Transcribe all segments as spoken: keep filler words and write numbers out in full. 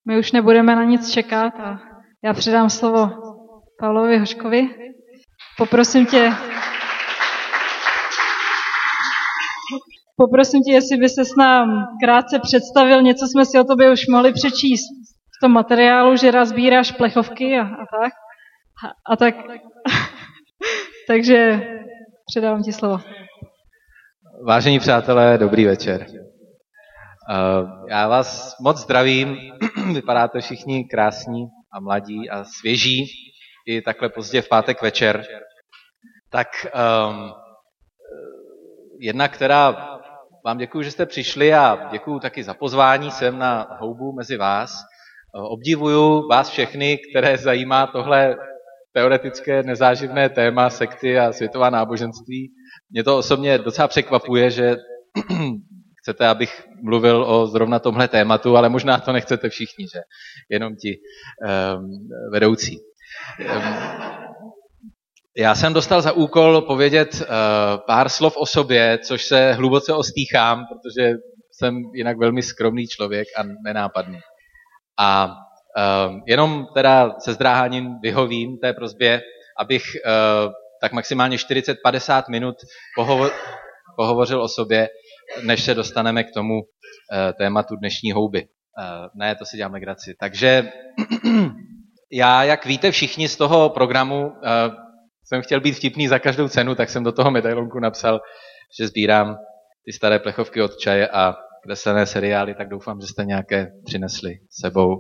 my už nebudeme na nic čekat a já předám slovo Pavlovi Hoškovi. Poprosím tě, poprosím tě, jestli by ses nám krátce představil, něco jsme si o tobě už mohli přečíst v tom materiálu, že raz sbíráš plechovky a, a tak. A, a tak. Takže předávám ti slovo. Vážení přátelé, dobrý večer. Já vás moc zdravím, vypadáte všichni krásní a mladí a svěží, i takhle pozdě v pátek večer. Tak um, jedna, která vám děkuju, že jste přišli a děkuju taky za pozvání sem na houbu mezi vás. Obdivuju vás všechny, které zajímá tohle teoretické nezáživné téma sekty a světová náboženství. Mě to osobně docela překvapuje, že chcete, abych mluvil o zrovna tomhle tématu, ale možná to nechcete všichni, že? Jenom ti um, vedoucí. Um, já jsem dostal za úkol povědět uh, pár slov o sobě, což se hluboce ostýchám, protože jsem jinak velmi skromný člověk a nenápadný. A um, jenom teda se zdráháním vyhovím té prosbě, abych uh, tak maximálně čtyřicet padesát minut pohovo- pohovořil o sobě, než se dostaneme k tomu uh, tématu dnešní houby. Uh, ne, to si dělám legraci. Takže já, jak víte všichni z toho programu, uh, jsem chtěl být vtipný za každou cenu, tak jsem do toho medailonku napsal, že sbírám ty staré plechovky od čaje a kreslené seriály, tak doufám, že jste nějaké přinesli sebou.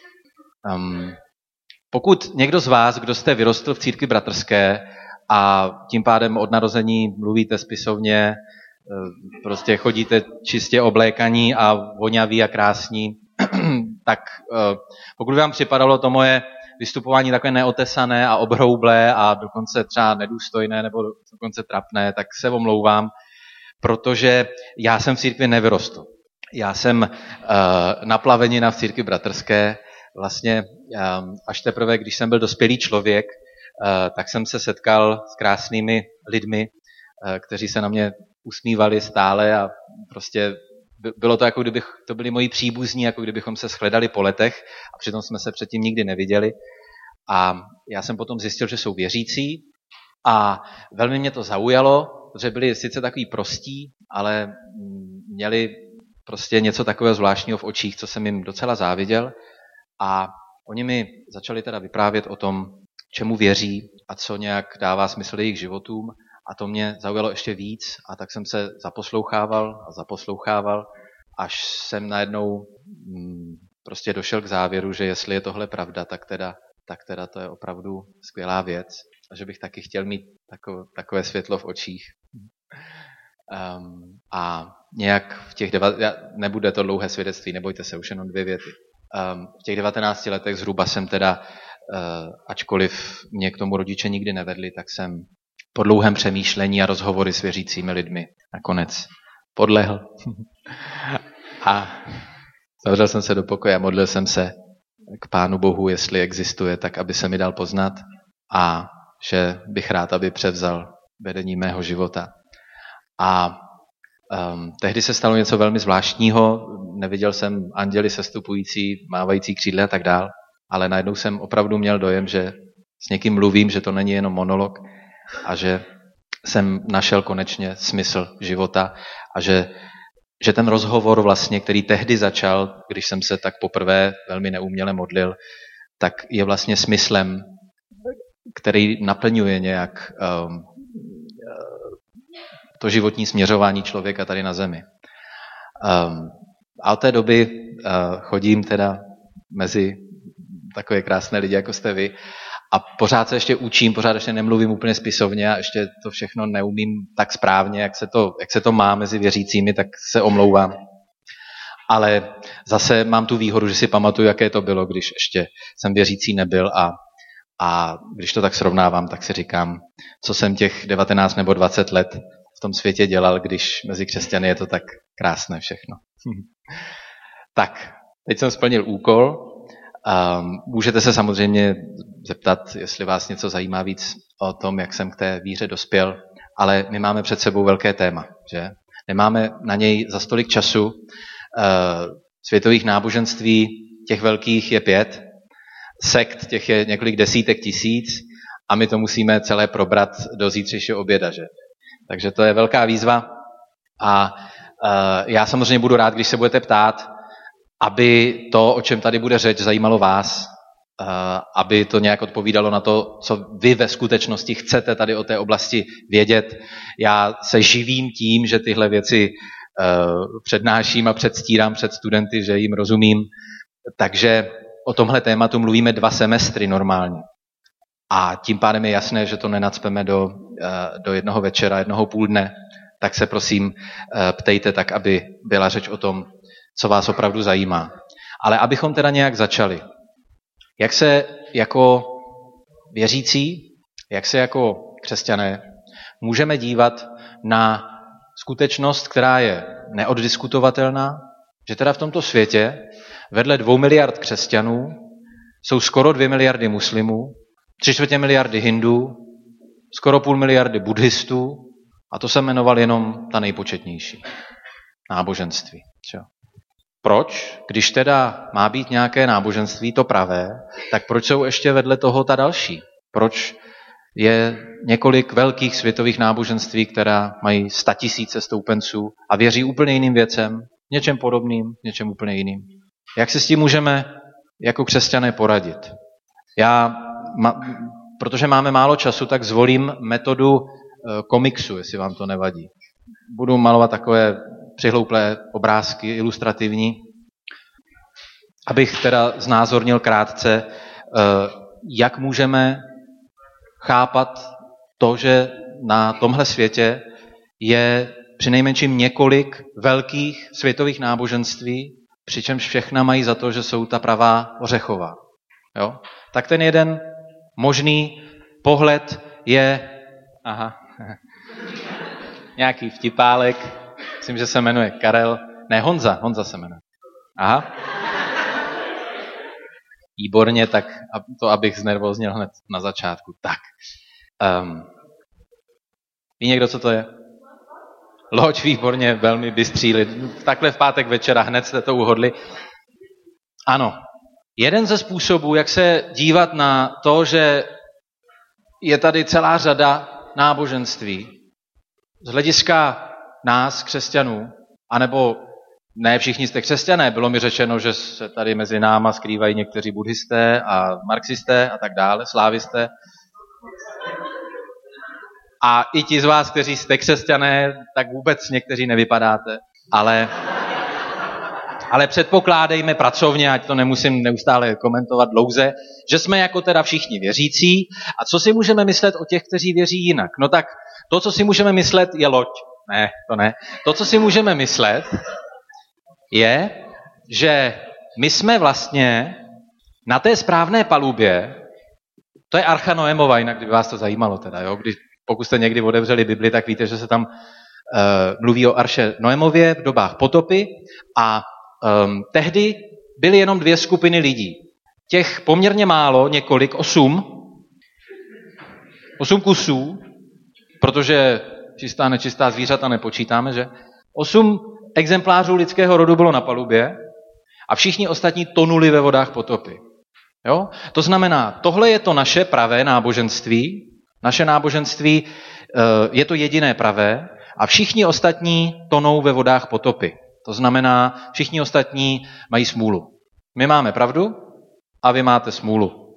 Um, pokud někdo z vás, kdo jste vyrostl v církvi bratrské a tím pádem od narození mluvíte spisovně, prostě chodíte čistě oblékaní a voňaví a krásní, tak pokud vám připadalo to moje vystupování takové neotesané a obhroublé a dokonce třeba nedůstojné nebo dokonce trapné, tak se omlouvám, protože já jsem v církvi nevyrostl. Já jsem uh, naplavenina v církvi bratrské. Vlastně um, až teprve, když jsem byl dospělý člověk, uh, tak jsem se setkal s krásnými lidmi, uh, kteří se na mě usmívali stále a prostě bylo to, jako kdybych, to byli moji příbuzní, jako kdybychom se shledali po letech a přitom jsme se předtím nikdy neviděli. A já jsem potom zjistil, že jsou věřící a velmi mě to zaujalo, protože byli sice takový prostí, ale měli prostě něco takového zvláštního v očích, co jsem jim docela záviděl. A oni mi začali teda vyprávět o tom, čemu věří a co nějak dává smysl jejich životům. A to mě zaujalo ještě víc a tak jsem se zaposlouchával a zaposlouchával, až jsem najednou mm, prostě došel k závěru, že jestli je tohle pravda, tak teda, tak teda to je opravdu skvělá věc. A že bych taky chtěl mít takové, takové světlo v očích. Um, a nějak v těch, deva, nebude to dlouhé svědectví, nebojte se, už jenom dvě věty. Um, v těch devatenácti letech zhruba jsem teda, uh, ačkoliv mě k tomu rodiče nikdy nevedli, tak jsem po dlouhém přemýšlení a rozhovory s věřícími lidmi nakonec podlehl. A zavřel jsem se do pokoje a modlil jsem se k Pánu Bohu, jestli existuje, tak aby se mi dal poznat a že bych rád, aby převzal vedení mého života. A um, tehdy se stalo něco velmi zvláštního, neviděl jsem anděli sestupující, mávající křídly a tak dál, ale najednou jsem opravdu měl dojem, že s někým mluvím, že to není jenom monolog a že jsem našel konečně smysl života a že, že ten rozhovor vlastně, který tehdy začal, když jsem se tak poprvé velmi neuměle modlil, tak je vlastně smyslem, který naplňuje nějak um, to životní směřování člověka tady na zemi. Um, a od té doby uh, chodím teda mezi takové krásné lidi, jako jste vy, a pořád se ještě učím, pořád ještě nemluvím úplně spisovně a ještě to všechno neumím tak správně, jak se to, jak se to má mezi věřícími, tak se omlouvám. Ale zase mám tu výhodu, že si pamatuju, jaké to bylo, když ještě jsem věřící nebyl a, a když to tak srovnávám, tak si říkám, co jsem těch devatenáct nebo dvacet let v tom světě dělal, když mezi křesťany je to tak krásné všechno. Tak, teď jsem splnil úkol. Um, můžete se samozřejmě zeptat, jestli vás něco zajímá víc o tom, jak jsem k té víře dospěl, ale my máme před sebou velké téma, že? Nemáme na něj za stolik času. Uh, světových náboženství těch velkých je pět, sekt těch je několik desítek tisíc a my to musíme celé probrat do zítřejšího oběda, že? Takže to je velká výzva a uh, já samozřejmě budu rád, když se budete ptát, aby to, o čem tady bude řeč, zajímalo vás, uh, aby to nějak odpovídalo na to, co vy ve skutečnosti chcete tady o té oblasti vědět. Já se živím tím, že tyhle věci uh, přednáším a předstírám před studenty, že jim rozumím, takže o tomhle tématu mluvíme dva semestry normálně. A tím pádem je jasné, že to nenacpeme do, do jednoho večera, jednoho půl dne. Tak se prosím ptejte tak, aby byla řeč o tom, co vás opravdu zajímá. Ale abychom teda nějak začali. Jak se jako věřící, jak se jako křesťané můžeme dívat na skutečnost, která je neoddiskutovatelná, že teda v tomto světě vedle dvou miliard křesťanů jsou skoro dvě miliardy muslimů, tři čtvrtě miliardy hindů, skoro půl miliardy buddhistů a to se jmenoval jenom ta nejpočetnější. Náboženství. Čo? Proč, když teda má být nějaké náboženství, to pravé, tak proč jsou ještě vedle toho ta další? Proč je několik velkých světových náboženství, která mají statisíce stoupenců a věří úplně jiným věcem, něčem podobným, něčem úplně jiným? Jak se s tím můžeme jako křesťané poradit? Já, ma, protože máme málo času, tak zvolím metodu e, komiksu, jestli vám to nevadí. Budu malovat takové přihlouplé obrázky, ilustrativní, abych teda znázornil krátce, e, jak můžeme chápat to, že na tomhle světě je přinejmenším několik velkých světových náboženství, přičemž všechna mají za to, že jsou ta pravá ořechová. Jo? Tak ten jeden možný pohled je, aha, nějaký vtipálek, myslím, že se jmenuje Karel, ne Honza, Honza se jmenuje. Aha. Výborně, tak to, abych znervóznil hned na začátku. Tak. Um, ví někdo, co to je? Loď, výborně, velmi bystří. Takhle v pátek večera hned jste to uhodli. Ano. Jeden ze způsobů, jak se dívat na to, že je tady celá řada náboženství z hlediska nás, křesťanů, anebo ne všichni jste křesťané, bylo mi řečeno, že se tady mezi náma skrývají někteří buddhisté a marxisté a tak dále, slávisté. A i ti z vás, kteří jste křesťané, tak vůbec někteří nevypadáte. Ale, ale předpokládejme pracovně, ať to nemusím neustále komentovat dlouze, že jsme jako teda všichni věřící. A co si můžeme myslet o těch, kteří věří jinak? No tak to, co si můžeme myslet, je loď. Ne, to ne. To, co si můžeme myslet, je, že my jsme vlastně na té správné palubě, to je Archa Noémova, jinak kdyby vás to zajímalo teda, jo? Když, pokud jste někdy otevřeli Bibli, tak víte, že se tam uh, mluví o Arše Noémově v dobách potopy a um, tehdy byly jenom dvě skupiny lidí. Těch poměrně málo, několik, osm, osm kusů, protože čistá a nečistá zvířata nepočítáme, že? Osm exemplářů lidského rodu bylo na palubě a všichni ostatní tonuli ve vodách potopy. Jo? To znamená, tohle je to naše pravé náboženství, naše náboženství je to jediné pravé a všichni ostatní tonou ve vodách potopy. To znamená, všichni ostatní mají smůlu. My máme pravdu a vy máte smůlu.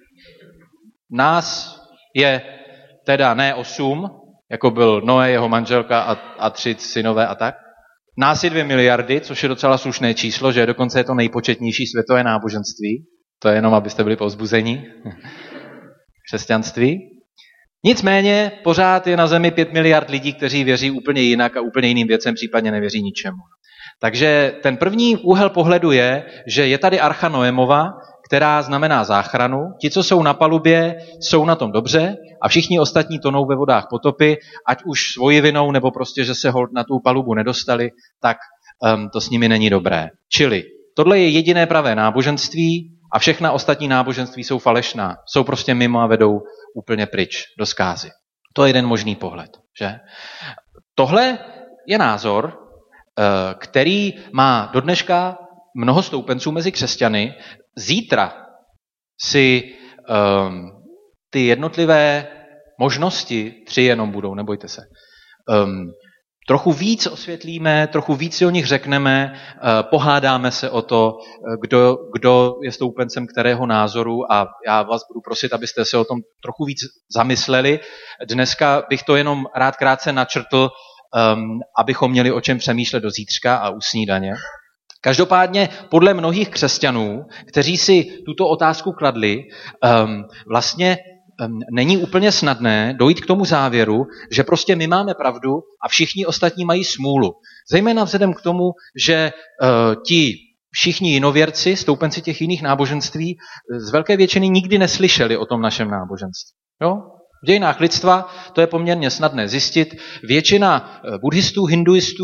Nás je teda ne osm, jako byl Noé, jeho manželka a, a tři synové a tak. Nás je dvě miliardy, což je docela slušné číslo, že dokonce je to nejpočetnější světové náboženství. To je jenom, abyste byli povzbuzení. Křesťanství. Nicméně pořád je na zemi pět miliard lidí, kteří věří úplně jinak a úplně jiným věcem, případně nevěří ničemu. Takže ten první úhel pohledu je, že je tady Archa Noémova, která znamená záchranu. Ti, co jsou na palubě, jsou na tom dobře a všichni ostatní tonou ve vodách potopy, ať už svoji vinou, nebo prostě, že se holt na tu palubu nedostali, tak um, to s nimi není dobré. Čili tohle je jediné pravé náboženství a všechna ostatní náboženství jsou falešná. Jsou prostě mimo a vedou úplně pryč do zkázy. To je jeden možný pohled. Že? Tohle je názor, který má do dneška mnoho stoupenců mezi křesťany zítra si um, ty jednotlivé možnosti, tři jenom budou, nebojte se, um, trochu víc osvětlíme, trochu víc si o nich řekneme, uh, pohádáme se o to, kdo, kdo je stoupencem kterého názoru a já vás budu prosit, abyste se o tom trochu víc zamysleli. Dneska bych to jenom rád krátce načrtl, um, abychom měli o čem přemýšlet do zítřka a u snídaně. Každopádně podle mnohých křesťanů, kteří si tuto otázku kladli, um, vlastně um, není úplně snadné dojít k tomu závěru, že prostě my máme pravdu a všichni ostatní mají smůlu. Zejména vzhledem k tomu, že uh, ti všichni jinověrci, stoupenci těch jiných náboženství, z velké většiny nikdy neslyšeli o tom našem náboženství. Jo? V dějinách lidstva to je poměrně snadné zjistit. Většina buddhistů, hinduistů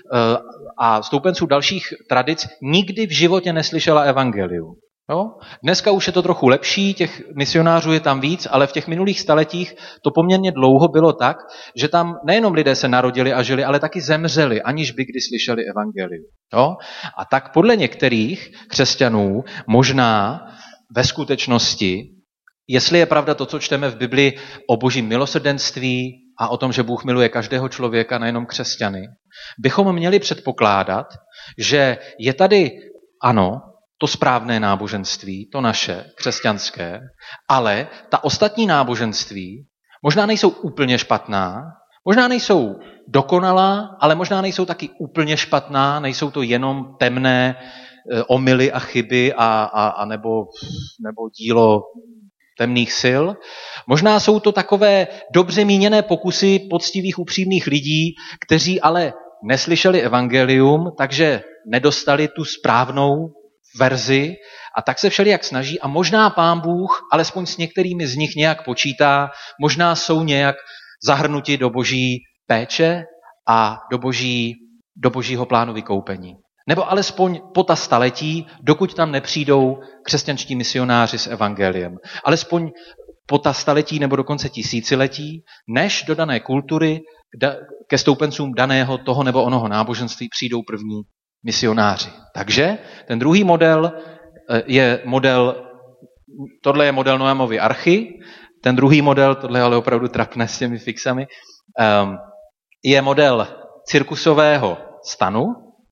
a stoupenců dalších tradic nikdy v životě neslyšela evangelium. Jo? Dneska už je to trochu lepší, těch misionářů je tam víc, ale v těch minulých staletích to poměrně dlouho bylo tak, že tam nejenom lidé se narodili a žili, ale taky zemřeli, aniž by kdy slyšeli evangelium. Jo? A tak podle některých křesťanů možná ve skutečnosti, jestli je pravda to, co čteme v Biblii o božím milosrdenství a o tom, že Bůh miluje každého člověka, nejenom křesťany, bychom měli předpokládat, že je tady, ano, to správné náboženství, to naše, křesťanské, ale ta ostatní náboženství možná nejsou úplně špatná, možná nejsou dokonalá, ale možná nejsou taky úplně špatná, nejsou to jenom temné e, omyly a chyby a, a, a nebo, nebo dílo temných sil. Možná jsou to takové dobře míněné pokusy poctivých, upřímných lidí, kteří ale neslyšeli evangelium, takže nedostali tu správnou verzi a tak se všelijak snaží a možná Pán Bůh, alespoň s některými z nich nějak počítá, možná jsou nějak zahrnuti do boží péče a do, boží, do božího plánu vykoupení. Nebo alespoň po ta staletí, dokud tam nepřijdou křesťanští misionáři s evangeliem. Alespoň po ta staletí nebo dokonce tisíciletí, než do dané kultury ke stoupencům daného toho nebo onoho náboženství přijdou první misionáři. Takže ten druhý model je model, tohle je model Noamovy archy, ten druhý model, tohle je ale opravdu trapné s těmi fixami, je model cirkusového stanu.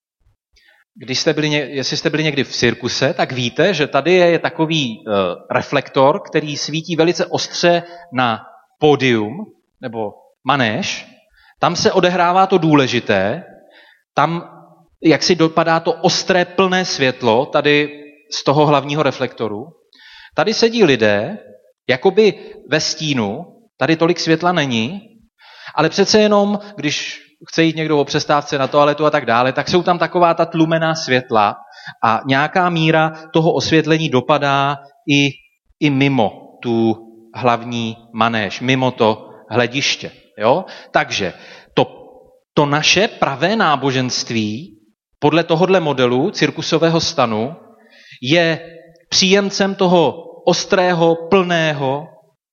Když jste byli, jestli jste byli někdy v cirkuse, tak víte, že tady je takový uh, reflektor, který svítí velice ostře na pódium, nebo manéž. Tam se odehrává to důležité, tam jak si dopadá to ostré plné světlo, tady z toho hlavního reflektoru. Tady sedí lidé, jakoby ve stínu, tady tolik světla není, ale přece jenom, když chce jít někdo o přestávce na toaletu a tak dále, tak jsou tam taková ta tlumená světla a nějaká míra toho osvětlení dopadá i, i mimo tu hlavní manéž, mimo to hlediště. Jo? Takže to, to naše pravé náboženství podle tohohle modelu cirkusového stanu je příjemcem toho ostrého, plného,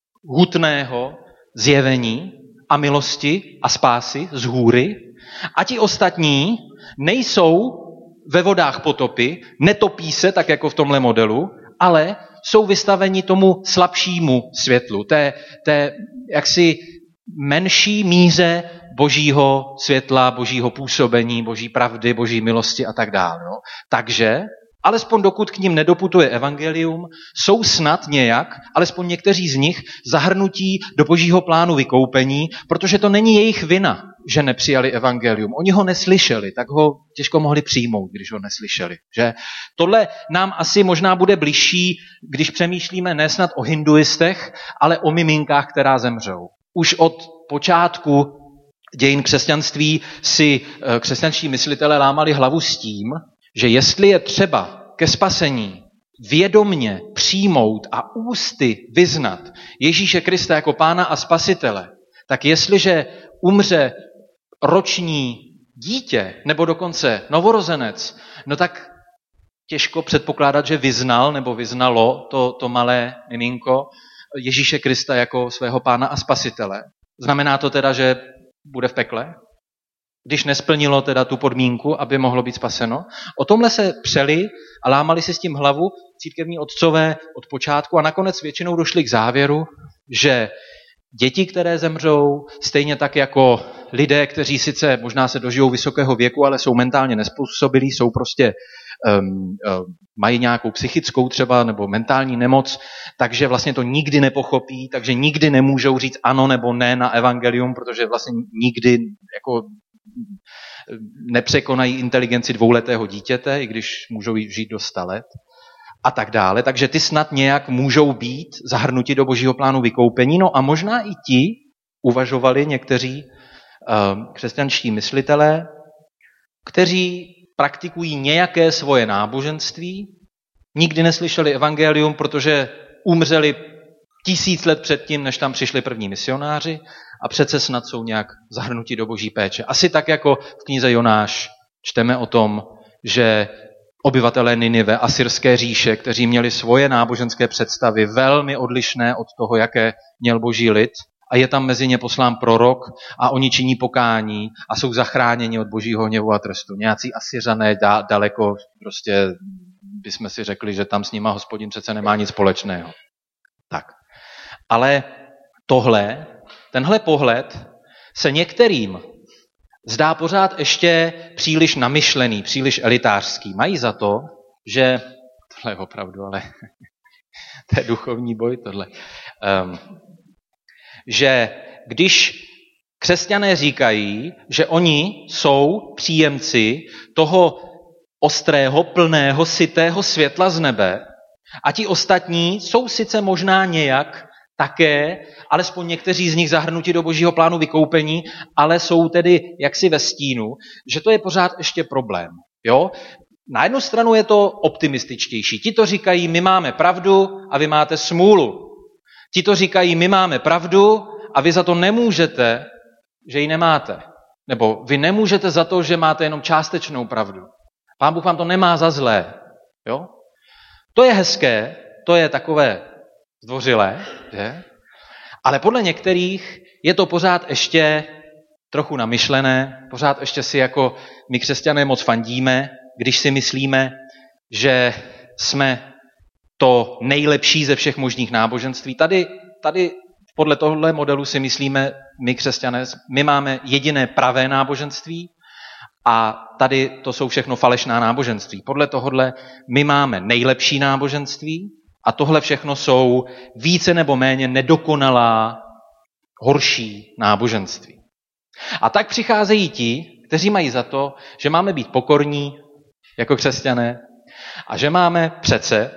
hutného zjevení a milosti a spásy z hůry. A ti ostatní nejsou ve vodách potopy, netopí se, tak jako v tomhle modelu, ale jsou vystaveni tomu slabšímu světlu, té, té jaksi menší míře božího světla, božího působení, boží pravdy, boží milosti a tak dále. No. Takže, alespoň dokud k ním nedoputuje evangelium, jsou snad nějak, alespoň někteří z nich, zahrnutí do božího plánu vykoupení, protože to není jejich vina, že nepřijali evangelium. Oni ho neslyšeli, tak ho těžko mohli přijmout, když ho neslyšeli. Že? Tohle nám asi možná bude bližší, když přemýšlíme ne snad o hinduistech, ale o miminkách, která zemřou. Už od počátku dějin křesťanství si křesťanští myslitelé lámali hlavu s tím, že jestli je třeba ke spasení vědomně přijmout a ústy vyznat Ježíše Krista jako Pána a Spasitele, tak jestliže umře roční dítě nebo dokonce novorozenec, no tak těžko předpokládat, že vyznal nebo vyznalo to, to malé miminko Ježíše Krista jako svého Pána a Spasitele. Znamená to teda, že bude v pekle? když nesplnilo teda tu podmínku, aby mohlo být spaseno. O tomhle se přeli a lámali si s tím hlavu církevní otcové od počátku a nakonec většinou došli k závěru, že děti, které zemřou, stejně tak jako lidé, kteří sice možná se dožijou vysokého věku, ale jsou mentálně nezpůsobilí, jsou prostě um, um, mají nějakou psychickou třeba nebo mentální nemoc, takže vlastně to nikdy nepochopí, takže nikdy nemůžou říct ano nebo ne na evangelium, protože vlastně nikdy jako nepřekonají inteligenci dvouletého dítěte, i když můžou žít do sta let a tak dále. Takže ty snad nějak můžou být zahrnuti do božího plánu vykoupení. No a možná i ti uvažovali někteří uh, křesťanští myslitelé, kteří praktikují nějaké svoje náboženství, nikdy neslyšeli evangelium, protože umřeli tisíc let předtím, než tam přišli první misionáři a přece snad jsou nějak zahrnuti do boží péče. Asi tak jako v knize Jonáš čteme o tom, že obyvatelé Ninive, Asyrské říše, kteří měli svoje náboženské představy velmi odlišné od toho, jaké měl boží lid, a je tam mezi ně poslán prorok a oni činí pokání a jsou zachráněni od božího hněvu a trestu. Nějací Asyřané dá, daleko, prostě bychom si řekli, že tam s nima Hospodin přece nemá nic společného. Tak. Ale tohle, tenhle pohled se některým zdá pořád ještě příliš namyšlený, příliš elitářský. Mají za to, že, tohle je opravdu, ale to je duchovní boj tohle, um, že když křesťané říkají, že oni jsou příjemci toho ostrého, plného, sytého světla z nebe a ti ostatní jsou sice možná nějak také, alespoň někteří z nich zahrnuti do božího plánu vykoupení, ale jsou tedy jaksi ve stínu, že to je pořád ještě problém. Jo? Na jednu stranu je to optimističtější. Ti to říkají, my máme pravdu a vy máte smůlu. Ti to říkají, my máme pravdu a vy za to nemůžete, že ji nemáte. Nebo vy nemůžete za to, že máte jenom částečnou pravdu. Pán Bůh vám to nemá za zlé. Jo? To je hezké, to je takové zdvořilé, že? Ale podle některých je to pořád ještě trochu namyšlené, pořád ještě si jako my křesťané moc fandíme, když si myslíme, že jsme to nejlepší ze všech možných náboženství. Tady, tady podle tohohle modelu si myslíme, my křesťané, my máme jediné pravé náboženství a tady to jsou všechno falešná náboženství. Podle tohohle my máme nejlepší náboženství a tohle všechno jsou více nebo méně nedokonalá, horší náboženství. A tak přicházejí ti, kteří mají za to, že máme být pokorní jako křesťané a že máme přece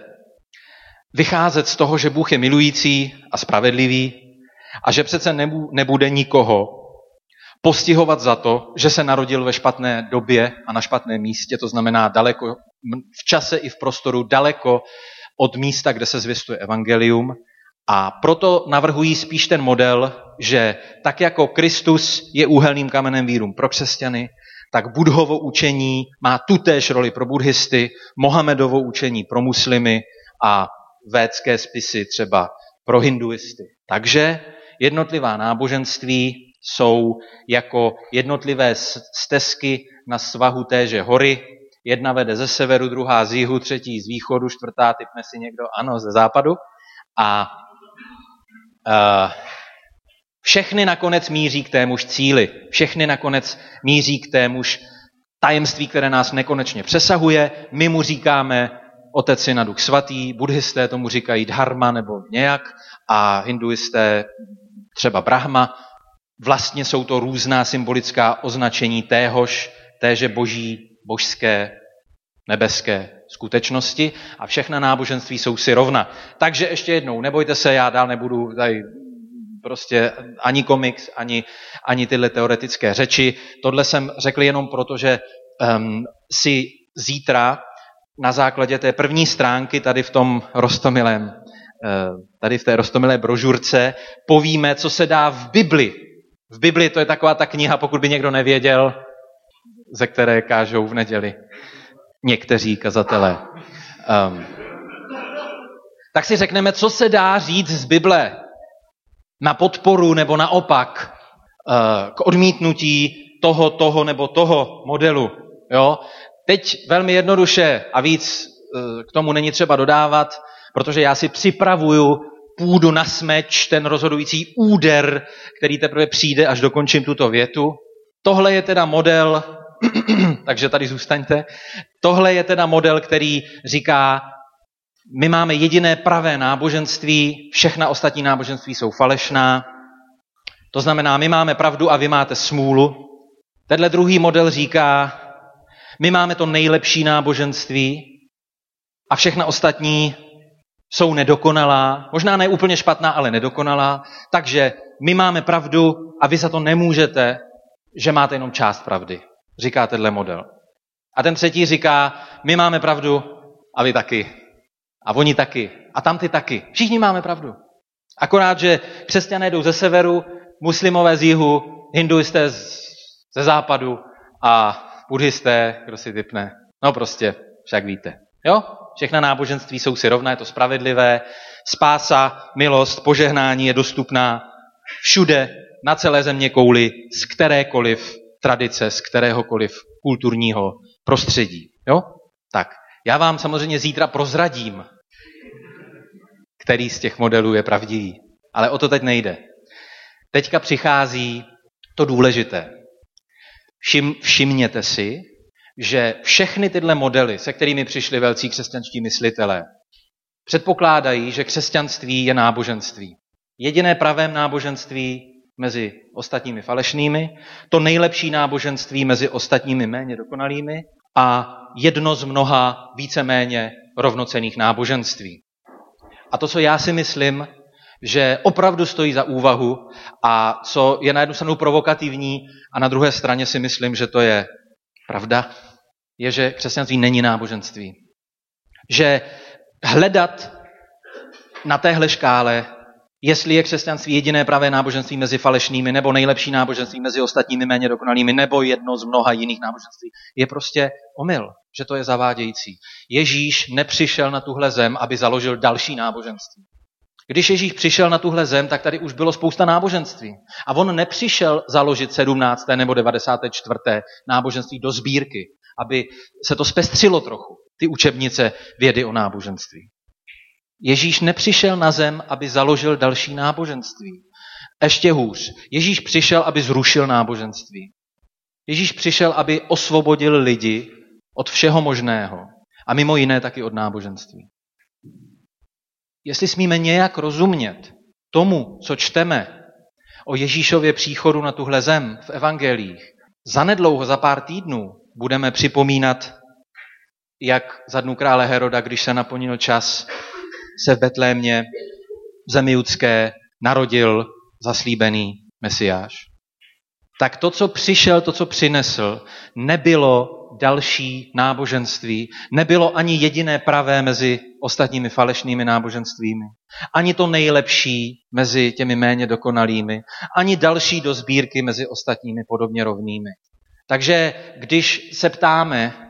vycházet z toho, že Bůh je milující a spravedlivý a že přece nebude nikoho postihovat za to, že se narodil ve špatné době a na špatném místě, to znamená daleko v čase i v prostoru daleko od místa, kde se zvěstuje evangelium. A proto navrhují spíš ten model, že tak jako Kristus je úhelným kamenem víru pro křesťany, tak Budhovo učení má tutéž roli pro buddhisty, Mohamedovo učení pro muslimy a védské spisy třeba pro hinduisty. Takže jednotlivá náboženství jsou jako jednotlivé stezky na svahu téže hory. Jedna vede ze severu, druhá z jihu, třetí z východu, čtvrtá, typne si někdo, ano, ze západu. A uh, všechny nakonec míří k témuž cíli. Všechny nakonec míří k témuž tajemství, které nás nekonečně přesahuje. My mu říkáme Otec, Syn a Duch Svatý, buddhisté tomu říkají dharma nebo nějak a hinduisté třeba Brahma. Vlastně jsou to různá symbolická označení téhož, téže boží, božské, nebeské skutečnosti a všechna náboženství jsou si rovna. Takže ještě jednou, nebojte se, já dál nebudu tady prostě ani komiks, ani, ani tyhle teoretické řeči. Tohle jsem řekl jenom proto, že um, si zítra na základě té první stránky tady v tom roztomilém, tady v té roztomilé brožurce povíme, co se dá v Bibli. V Bibli to je taková ta kniha, pokud by někdo nevěděl, ze které kážou v neděli někteří kazatelé. Um, tak si řekneme, co se dá říct z Bible na podporu nebo naopak uh, k odmítnutí toho, toho nebo toho modelu. Jo? Teď velmi jednoduše a víc k tomu není třeba dodávat, protože já si připravuju půdu na smeč, ten rozhodující úder, který teprve přijde, až dokončím tuto větu. Tohle je teda model, takže tady zůstaňte, tohle je teda model, který říká, my máme jediné pravé náboženství, všechna ostatní náboženství jsou falešná, to znamená, my máme pravdu a vy máte smůlu. Tenhle druhý model říká, my máme to nejlepší náboženství a všechna ostatní jsou nedokonalá, možná ne úplně špatná, ale nedokonalá, takže my máme pravdu a vy za to nemůžete, že máte jenom část pravdy, říká tenhle model. A ten třetí říká, my máme pravdu a vy taky. A oni taky. A tamty taky. Všichni máme pravdu. Akorát, že křesťané jdou ze severu, muslimové z jihu, hinduisté ze západu a buddhisté, kdo si typne. No prostě, však víte. Jo? Všechna náboženství jsou si rovné, je to spravedlivé. Spása, milost, požehnání je dostupná všude, na celé země kouli, z kterékoliv tradice, z kteréhokoliv kulturního prostředí. Jo? Tak, já vám samozřejmě zítra prozradím, který z těch modelů je pravdivý. Ale o to teď nejde. Teďka přichází to důležité. Všim, všimněte si, že všechny tyhle modely, se kterými přišli velcí křesťanští myslitelé, předpokládají, že křesťanství je náboženství. Jediné pravé náboženství mezi ostatními falešnými, to nejlepší náboženství mezi ostatními méně dokonalými a jedno z mnoha víceméně rovnocenných náboženství. A to, co já si myslím, že opravdu stojí za úvahu a co je na jednu stranu provokativní a na druhé straně si myslím, že to je pravda, je, že křesťanství není náboženství. Že hledat na téhle škále, jestli je křesťanství jediné pravé náboženství mezi falešnými, nebo nejlepší náboženství mezi ostatními méně dokonalými, nebo jedno z mnoha jiných náboženství, je prostě omyl, že to je zavádějící. Ježíš nepřišel na tuhle zem, aby založil další náboženství. Když Ježíš přišel na tuhle zem, tak tady už bylo spousta náboženství. A on nepřišel založit sedmnácté nebo devadesáté čtvrté náboženství do sbírky, aby se to zpestřilo trochu, ty učebnice vědy o náboženství. Ježíš nepřišel na zem, aby založil další náboženství. Ještě hůř. Ježíš přišel, aby zrušil náboženství. Ježíš přišel, aby osvobodil lidi od všeho možného. A mimo jiné taky od náboženství. Jestli smíme nějak rozumět tomu, co čteme o Ježíšově příchodu na tuhle zem v evangelích, zanedlouho, za pár týdnů, budeme připomínat, jak za dnů krále Heroda, když se naplnil čas, se v Betlémě, v zemi judské, narodil zaslíbený Mesiáš. Tak to, co přišel, to, co přinesl, nebylo další náboženství, nebylo ani jediné pravé mezi ostatními falešnými náboženstvími, ani to nejlepší mezi těmi méně dokonalými, ani další do sbírky mezi ostatními podobně rovnými. Takže když se ptáme,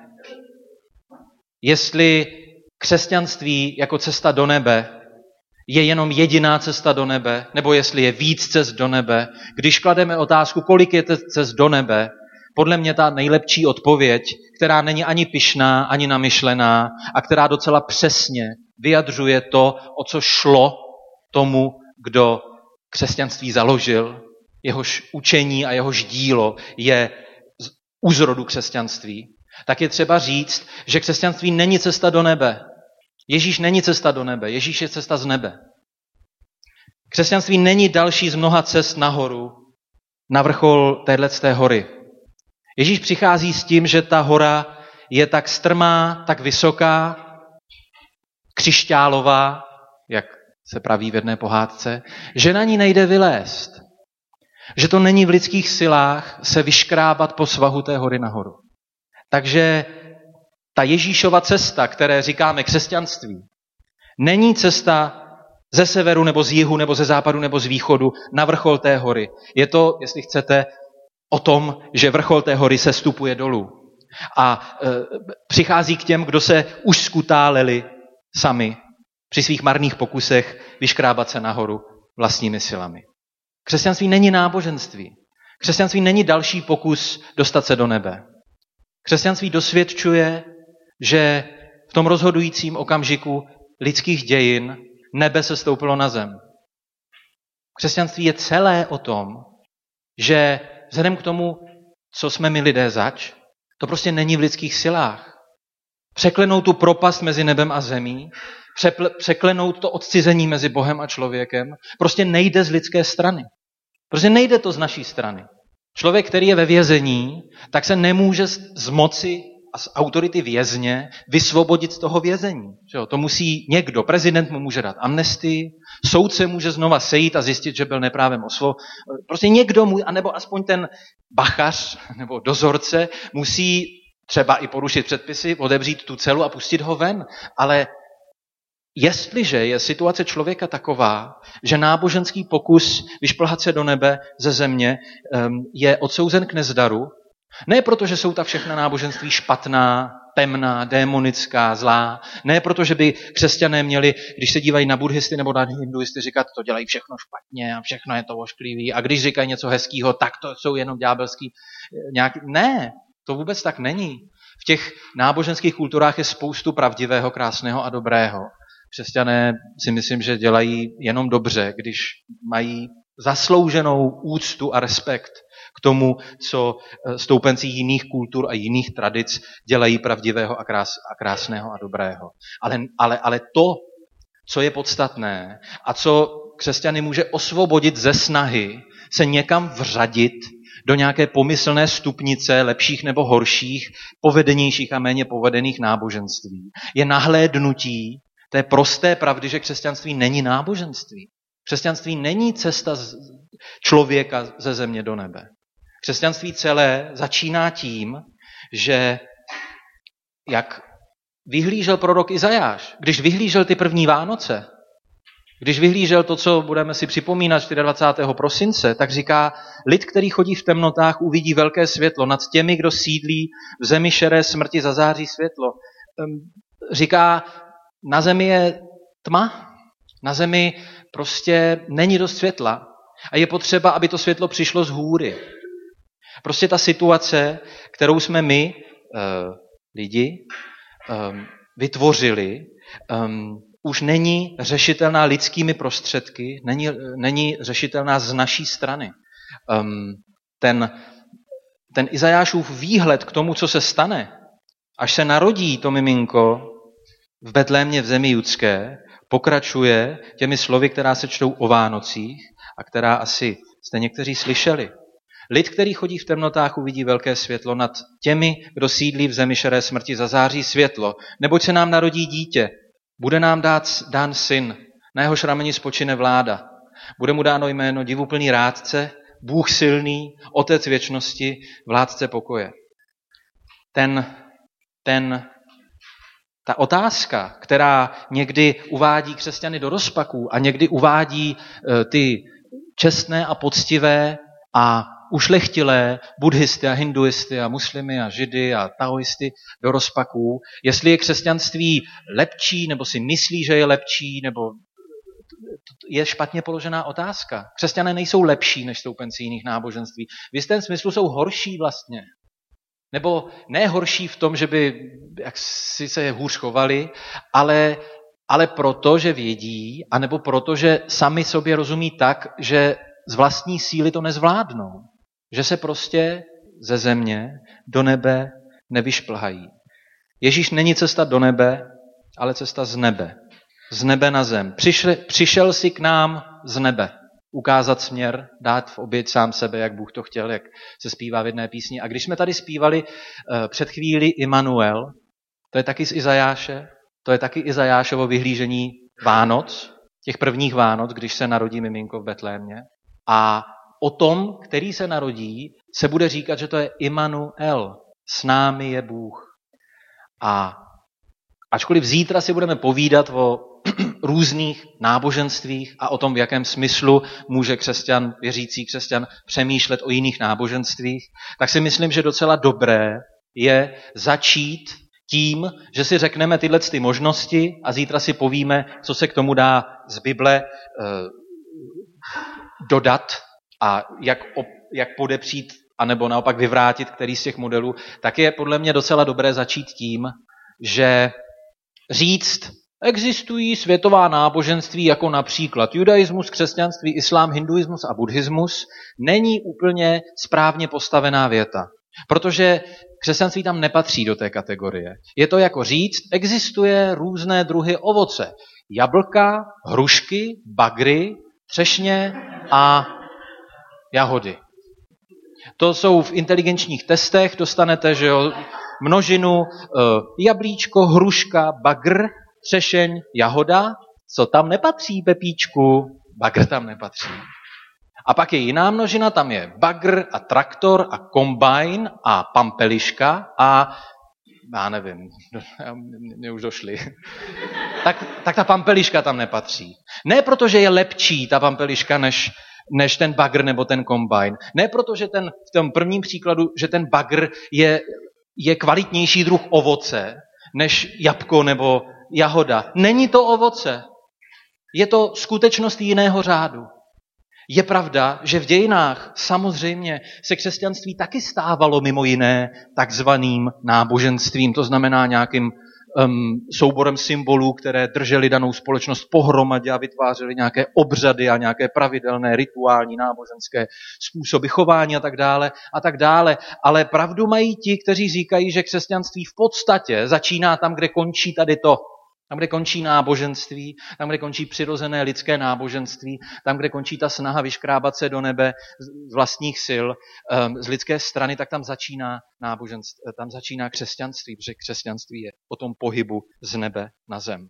jestli křesťanství jako cesta do nebe je jenom jediná cesta do nebe, nebo jestli je víc cest do nebe, když klademe otázku, kolik je cest do nebe, podle mě ta nejlepší odpověď, která není ani pyšná, ani namyšlená a která docela přesně vyjadřuje to, o co šlo tomu, kdo křesťanství založil, jehož učení a jehož dílo je u zrodu křesťanství, tak je třeba říct, že křesťanství není cesta do nebe. Ježíš není cesta do nebe, Ježíš je cesta z nebe. Křesťanství není další z mnoha cest nahoru, na vrchol téhleté hory. Ježíš přichází s tím, že ta hora je tak strmá, tak vysoká, křišťálová, jak se praví v jedné pohádce, že na ní nejde vylézt. Že to není v lidských silách se vyškrábat po svahu té hory nahoru. Takže ta Ježíšova cesta, které říkáme křesťanství, není cesta ze severu nebo z jihu nebo ze západu nebo z východu na vrchol té hory. Je to, jestli chcete, o tom, že vrchol té hory se stupuje dolů. A e, přichází k těm, kdo se už skutáleli sami při svých marných pokusech vyškrábat se nahoru vlastními silami. Křesťanství není náboženství. Křesťanství není další pokus dostat se do nebe. Křesťanství dosvědčuje, že v tom rozhodujícím okamžiku lidských dějin nebe se stoupilo na zem. Křesťanství je celé o tom, že vzhledem k tomu, co jsme my lidé zač, to prostě není v lidských silách. Překlenout tu propast mezi nebem a zemí, překlenout to odcizení mezi Bohem a člověkem, prostě nejde z lidské strany. Prostě nejde to z naší strany. Člověk, který je ve vězení, tak se nemůže z moci a z autority vězně vysvobodit z toho vězení. To musí někdo, prezident mu může dát amnestii, soudce může znova sejít a zjistit, že byl neprávem osvobozen. Prostě někdo, mu, anebo aspoň ten bachař nebo dozorce musí třeba i porušit předpisy, odebřít tu celu a pustit ho ven. Ale jestliže je situace člověka taková, že náboženský pokus vyšplhat se do nebe ze země je odsouzen k nezdaru, ne proto, že jsou ta všechna náboženství špatná, temná, démonická, zlá, ne proto, že by křesťané měli, když se dívají na buddhisty nebo na hinduisty, říkat, to dělají všechno špatně a všechno je to ošklivý, a když říkají něco hezkýho, tak to jsou jenom ďábelský nějaký... Ne, to vůbec tak není. V těch náboženských kulturách je spoustu pravdivého, krásného a dobrého. Křesťané si myslím, že dělají jenom dobře, když mají zaslouženou úctu a respekt k tomu, co stoupenci jiných kultur a jiných tradic dělají pravdivého a, krás, a krásného a dobrého. Ale, ale, ale to, co je podstatné a co křesťany může osvobodit ze snahy se někam vřadit do nějaké pomyslné stupnice lepších nebo horších, povedenějších a méně povedených náboženství, je nahlédnutí té prosté pravdy, že křesťanství není náboženství. Křesťanství není cesta člověka ze země do nebe. Křesťanství celé začíná tím, že jak vyhlížel prorok Izajáš, když vyhlížel ty první Vánoce, když vyhlížel to, co budeme si připomínat dvacátého čtvrtého prosince, tak říká, lid, který chodí v temnotách, uvidí velké světlo. Nad těmi, kdo sídlí v zemi šeré smrti, zazáří světlo. Říká, na zemi je tma, na zemi prostě není dost světla a je potřeba, aby to světlo přišlo z hůry. Prostě ta situace, kterou jsme my, uh, lidi, um, vytvořili, um, už není řešitelná lidskými prostředky, není, není řešitelná z naší strany. Um, ten, ten Izajášův výhled k tomu, co se stane, až se narodí to miminko v Betlémě v zemi judské, pokračuje těmi slovy, která se čtou o Vánocích a která asi jste někteří slyšeli. Lid, který chodí v temnotách, uvidí velké světlo. Nad těmi, kdo sídlí v zemi šeré smrti, zazáří světlo. Neboť se nám narodí dítě. Bude nám dát, dán syn, na jehož rameni spočine vláda. Bude mu dáno jméno divuplný rádce, Bůh silný, Otec věčnosti, vládce pokoje. Ten, ten, ta otázka, která někdy uvádí křesťany do rozpaků a někdy uvádí uh, ty čestné a poctivé a ušlechtilé buddhisty a hinduisty a muslimy a židy a taoisty do rozpaků, jestli je křesťanství lepší, nebo si myslí, že je lepší, nebo je špatně položená otázka. Křesťané nejsou lepší než stoupenci jiných náboženství. V jistém smyslu jsou horší vlastně. Nebo ne horší v tom, že by jak si se hůř chovali, ale, ale proto, že vědí, anebo proto, že sami sobě rozumí tak, že z vlastní síly to nezvládnou. Že se prostě ze země do nebe nevyšplhají. Ježíš není cesta do nebe, ale cesta z nebe. Z nebe na zem. Přišel, přišel si k nám z nebe. Ukázat směr, dát v oběť sám sebe, jak Bůh to chtěl, jak se zpívá v jedné písni. A když jsme tady zpívali uh, před chvíli Immanuel, to je taky z Izajáše, to je taky Izajášovo vyhlížení Vánoc, těch prvních Vánoc, když se narodí miminko v Betlémě. A o tom, který se narodí, se bude říkat, že to je Immanuel. S námi je Bůh. A ačkoliv zítra si budeme povídat o různých náboženstvích a o tom, v jakém smyslu může křesťan, věřící křesťan přemýšlet o jiných náboženstvích, tak si myslím, že docela dobré je začít tím, že si řekneme tyhle ty možnosti a zítra si povíme, co se k tomu dá z Bible eh, dodat a jak jak podepřít, anebo naopak vyvrátit který z těch modelů, tak je podle mě docela dobré začít tím, že říct, existují světová náboženství jako například judaismus, křesťanství, islám, hinduismus a buddhismus, není úplně správně postavená věta. Protože křesťanství tam nepatří do té kategorie. Je to jako říct, existuje různé druhy ovoce. Jablka, hrušky, bagry, třešně a jahody. To jsou v inteligenčních testech, dostanete, že jo, množinu jablíčko, hruška, bagr, třešeň, jahoda. Co tam nepatří, Pepíčku? Bagr tam nepatří. A pak je jiná množina, tam je bagr a traktor a kombajn a pampeliška a já nevím, mě už došli. tak, tak ta pampeliška tam nepatří. Ne protože je lepší ta pampeliška než, než ten bagr nebo ten kombajn. Ne protože ten, v tom prvním příkladu, že ten bagr je, je kvalitnější druh ovoce než jabko nebo jahoda. Není to ovoce. Je to skutečnost jiného řádu. Je pravda, že v dějinách samozřejmě se křesťanství taky stávalo mimo jiné takzvaným náboženstvím, to znamená nějakým um, souborem symbolů, které držely danou společnost pohromadě a vytvářely nějaké obřady a nějaké pravidelné rituální náboženské způsoby chování a tak dále a tak dále. Ale pravdu mají ti, kteří říkají, že křesťanství v podstatě začíná tam, kde končí tady to. Tam, kde končí náboženství, tam, kde končí přirozené lidské náboženství, tam, kde končí ta snaha vyškrábat se do nebe z vlastních sil, z lidské strany, tak tam začíná náboženství, tam začíná křesťanství, protože křesťanství je o tom pohybu z nebe na zem.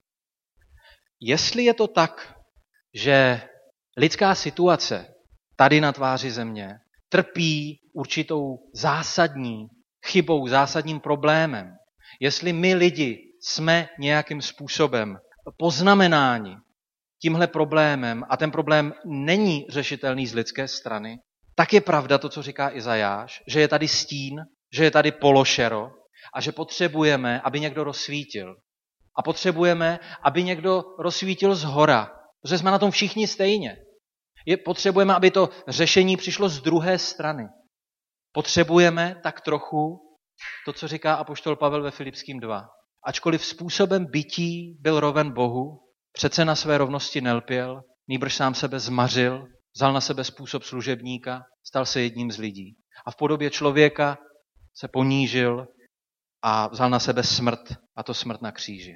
Jestli je to tak, že lidská situace tady na tváři země trpí určitou zásadní chybou, zásadním problémem, jestli my lidi jsme nějakým způsobem poznamenáni tímhle problémem a ten problém není řešitelný z lidské strany, tak je pravda to, co říká Izajáš, že je tady stín, že je tady pološero a že potřebujeme, aby někdo rozsvítil. A potřebujeme, aby někdo rozsvítil zhora, protože jsme na tom všichni stejně. Je, potřebujeme, aby to řešení přišlo z druhé strany. Potřebujeme tak trochu to, co říká apoštol Pavel ve Filipským dva. Ačkoliv způsobem bytí byl roven Bohu, přece na své rovnosti nelpěl, nýbrž sám sebe zmařil, vzal na sebe způsob služebníka, stal se jedním z lidí. A v podobě člověka se ponížil a vzal na sebe smrt, a to smrt na kříži.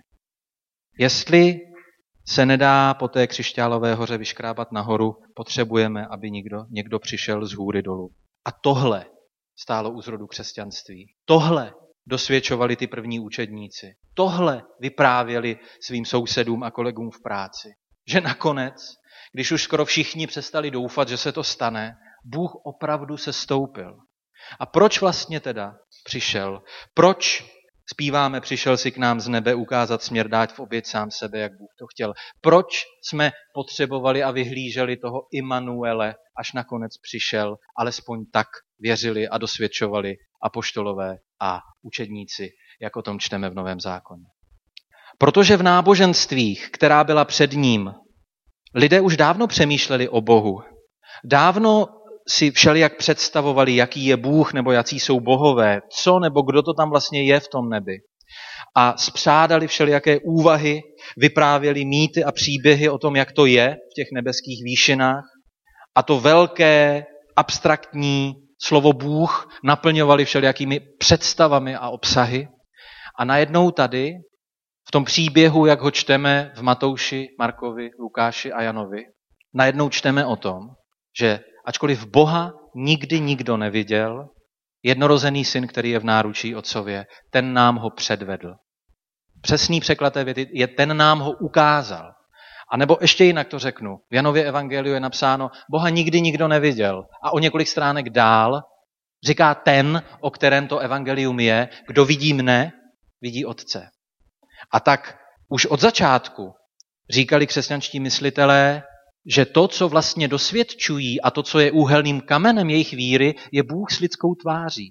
Jestli se nedá po té křišťálové hoře vyškrábat nahoru, potřebujeme, aby někdo, někdo přišel z hůry dolů. A tohle stálo u zrodu křesťanství. Tohle dosvědčovali ty první učedníci. Tohle vyprávěli svým sousedům a kolegům v práci. Že nakonec, když už skoro všichni přestali doufat, že se to stane, Bůh opravdu se stoupil. A proč vlastně teda přišel? Proč zpíváme, přišel si k nám z nebe ukázat směr, dát v oběť sám sebe, jak Bůh to chtěl? Proč jsme potřebovali a vyhlíželi toho Immanuele, až nakonec přišel, alespoň tak věřili a dosvědčovali apoštolové a učedníci, jak o tom čteme v Novém zákoně? Protože v náboženstvích, která byla před ním, lidé už dávno přemýšleli o Bohu. Dávno si všelijak představovali, jaký je Bůh, nebo jací jsou bohové, co nebo kdo to tam vlastně je v tom nebi. A spřádali všelijaké úvahy, vyprávěli mýty a příběhy o tom, jak to je v těch nebeských výšinách. A to velké, abstraktní slovo Bůh naplňovali všelijakými představami a obsahy. A najednou tady, v tom příběhu, jak ho čteme v Matouši, Markovi, Lukáši a Janovi, najednou čteme o tom, že ačkoliv Boha nikdy nikdo neviděl, jednorozený syn, který je v náručí otcově, ten nám ho předvedl. Přesný překlad té věty je, ten nám ho ukázal. A nebo ještě jinak to řeknu. V Janově evangeliu je napsáno, Boha nikdy nikdo neviděl. A o několik stránek dál říká ten, o kterém to evangelium je, kdo vidí mne, vidí Otce. A tak už od začátku říkali křesťanští myslitelé, že to, co vlastně dosvědčují a to, co je úhelným kamenem jejich víry, je Bůh s lidskou tváří.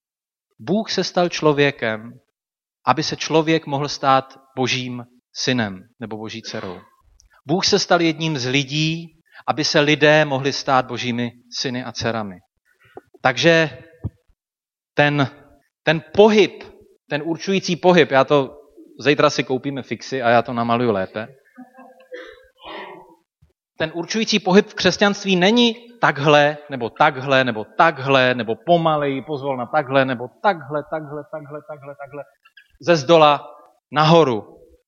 Bůh se stal člověkem, aby se člověk mohl stát božím synem nebo boží dcerou. Bůh se stal jedním z lidí, aby se lidé mohli stát božími syny a dcerami. Takže ten, ten pohyb, ten určující pohyb, já to, zítra si koupíme fixy a já to namaluju lépe. Ten určující pohyb v křesťanství není takhle, nebo takhle, nebo takhle, nebo pomaleji pozvolna takhle, nebo takhle, takhle, takhle, takhle, takhle, ze zdola nahoru.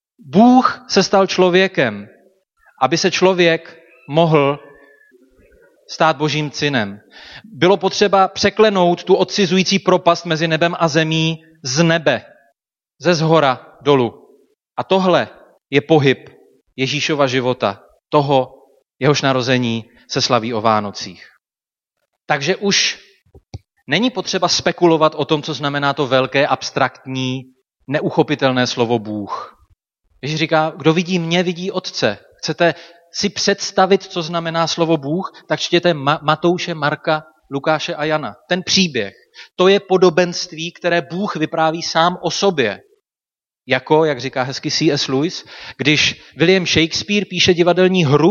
Bůh se stal člověkem, aby se člověk mohl stát božím synem. Bylo potřeba překlenout tu odcizující propast mezi nebem a zemí z nebe, ze zhora dolů. A tohle je pohyb Ježíšova života, toho, jehož narození se slaví o Vánocích. Takže už není potřeba spekulovat o tom, co znamená to velké, abstraktní, neuchopitelné slovo Bůh. Ježíš říká, kdo vidí mě, vidí Otce. Chcete si představit, co znamená slovo Bůh, tak čtěte Matouše, Marka, Lukáše a Jana. Ten příběh, to je podobenství, které Bůh vypráví sám o sobě. Jako, jak říká hezky C S Lewis, když William Shakespeare píše divadelní hru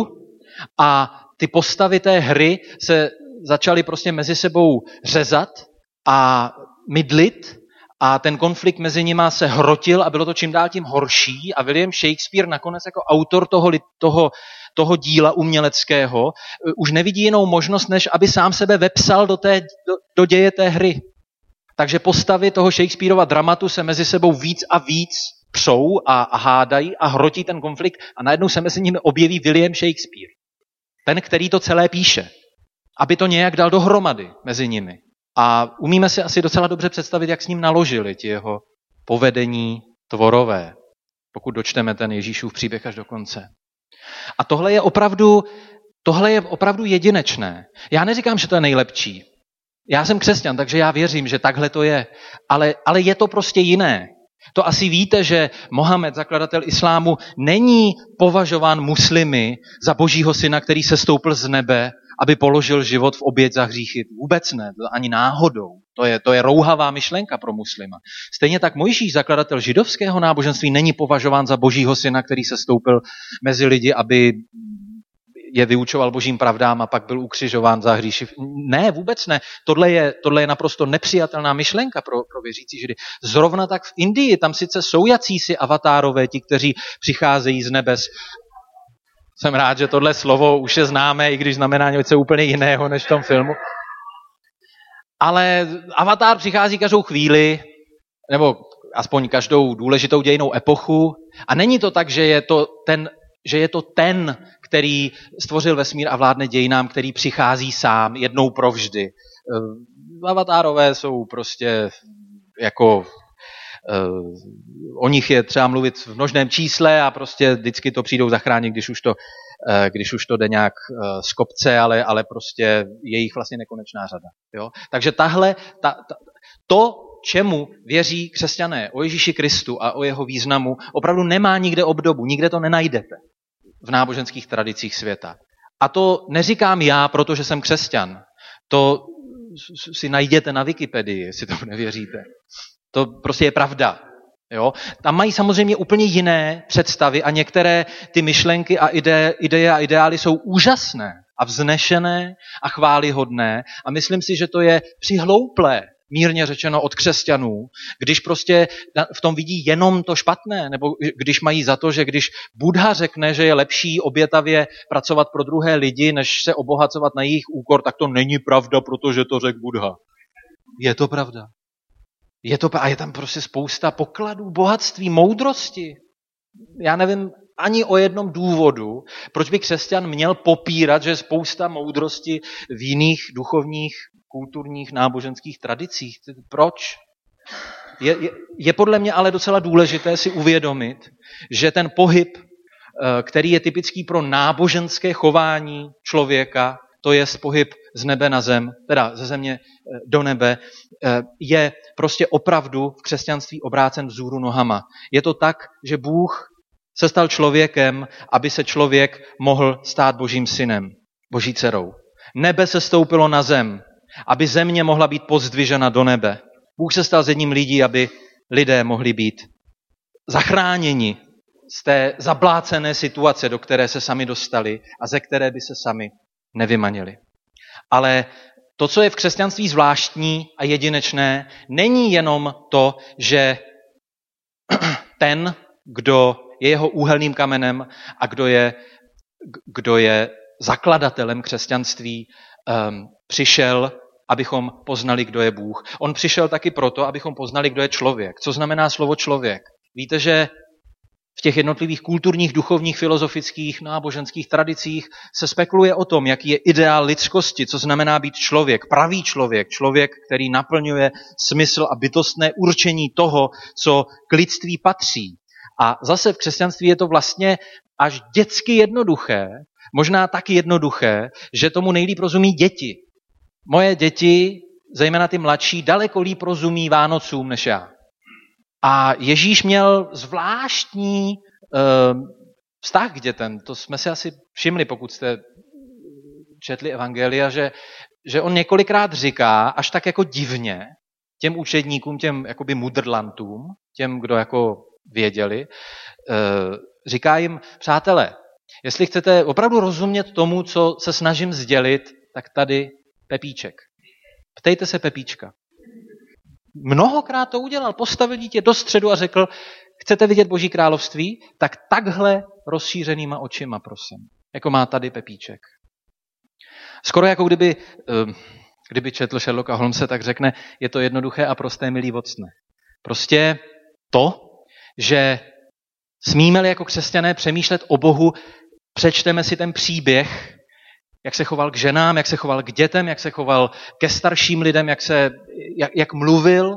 a ty postavy té hry se začaly prostě mezi sebou řezat a mydlit a ten konflikt mezi nima se hrotil a bylo to čím dál tím horší a William Shakespeare nakonec jako autor toho, toho, toho díla uměleckého už nevidí jinou možnost, než aby sám sebe vepsal do, té, do, do děje té hry. Takže postavy toho Shakespearova dramatu se mezi sebou víc a víc přou a, a hádají a hrotí ten konflikt a najednou se mezi nimi objeví William Shakespeare. Ten, který to celé píše. Aby to nějak dal dohromady mezi nimi. A umíme si asi docela dobře představit, jak s ním naložili ti jeho povedení tvorové, pokud dočteme ten Ježíšův příběh až do konce. A tohle je opravdu, tohle je opravdu jedinečné. Já neříkám, že to je nejlepší. Já jsem křesťan, takže já věřím, že takhle to je. Ale, ale je to prostě jiné. To asi víte, že Mohamed, zakladatel islámu, není považován muslimy za božího syna, který se stoupil z nebe, aby položil život v oběť za hříchy. Vůbec ne, ani náhodou. To je, to je rouhavá myšlenka pro muslima. Stejně tak Mojžíš, zakladatel židovského náboženství, není považován za božího syna, který se stoupil mezi lidi, aby je vyučoval božím pravdám a pak byl ukřižován za hříchy. Ne, vůbec ne. Tohle je, tohle je naprosto nepřijatelná myšlenka pro, pro věřící židy. Zrovna tak v Indii, tam sice jsou jacísi avatárové, ti, kteří přicházejí z nebes. Jsem rád, že tohle slovo už je známé, i když znamená něco úplně jiného než v tom filmu. Ale avatar přichází každou chvíli, nebo aspoň každou důležitou dějinnou epochu. A není to tak, že je to ten, že je to ten, který stvořil vesmír a vládne dějinám, který přichází sám jednou provždy. Avatárové jsou prostě jako... Uh, o nich je třeba mluvit v množném čísle a prostě vždycky to přijdou zachránit, když už to, uh, když už to jde nějak uh, z kopce, ale, ale prostě je jich vlastně nekonečná řada. Jo? Takže tahle, ta, ta, to, čemu věří křesťané o Ježíši Kristu a o jeho významu, opravdu nemá nikde obdobu, nikde to nenajdete v náboženských tradicích světa. A to neříkám já, protože jsem křesťan. To si najděte na Wikipedii, jestli tomu nevěříte. To prostě je pravda. Jo? Tam mají samozřejmě úplně jiné představy a některé ty myšlenky a ideje, ideje a ideály jsou úžasné a vznešené a chvályhodné a myslím si, že to je přihlouplé, mírně řečeno, od křesťanů, když prostě v tom vidí jenom to špatné, nebo když mají za to, že když Buddha řekne, že je lepší obětavě pracovat pro druhé lidi, než se obohacovat na jejich úkor, tak to není pravda, protože to řekl Buddha. Je to pravda. Je to, a je tam prostě spousta pokladů, bohatství, moudrosti. Já nevím ani o jednom důvodu, proč by křesťan měl popírat, že je spousta moudrosti v jiných duchovních, kulturních, náboženských tradicích. Proč? Je, je, je podle mě ale docela důležité si uvědomit, že ten pohyb, který je typický pro náboženské chování člověka, to je pohyb z nebe na zem, teda ze země do nebe, je prostě opravdu v křesťanství obrácen vzhůru nohama. Je to tak, že Bůh se stal člověkem, aby se člověk mohl stát božím synem, boží dcerou. Nebe se stoupilo na zem, aby země mohla být pozdvižena do nebe. Bůh se stal z jedním lidí, aby lidé mohli být zachráněni z té zablácené situace, do které se sami dostali a ze které by se sami nevymanili. Ale To, co je v křesťanství zvláštní a jedinečné, není jenom to, že ten, kdo je jeho úhelným kamenem a kdo je, kdo je zakladatelem křesťanství, um, přišel, abychom poznali, kdo je Bůh. On přišel taky proto, abychom poznali, kdo je člověk. Co znamená slovo člověk? Víte, že v těch jednotlivých kulturních, duchovních, filozofických, náboženských tradicích se spekuluje o tom, jaký je ideál lidskosti, co znamená být člověk, pravý člověk, člověk, který naplňuje smysl a bytostné určení toho, co k lidství patří. A zase v křesťanství je to vlastně až dětsky jednoduché, možná tak jednoduché, že tomu nejlíp rozumí děti. Moje děti, zejména ty mladší, daleko líp rozumí Vánocům než já. A Ježíš měl zvláštní uh, vztah k dětem. To jsme si asi všimli, pokud jste četli evangelia, že, že on několikrát říká, až tak jako divně, těm učedníkům, těm jakoby mudrlantům, těm, kdo jako věděli, uh, říká jim, přátelé, jestli chcete opravdu rozumět tomu, co se snažím sdělit, tak tady Pepíček. Ptejte se Pepíčka. Mnohokrát to udělal, postavil dítě do středu a řekl, chcete vidět Boží království? Tak takhle rozšířenýma očima, prosím. Jako má tady Pepíček. Skoro jako kdyby, kdyby četl Sherlocka Holmese, tak řekne, je to jednoduché a prosté, milý vocne. Prostě to, že smíme-li jako křesťané přemýšlet o Bohu, přečteme si ten příběh, jak se choval k ženám, jak se choval k dětem, jak se choval ke starším lidem, jak, se, jak, jak mluvil.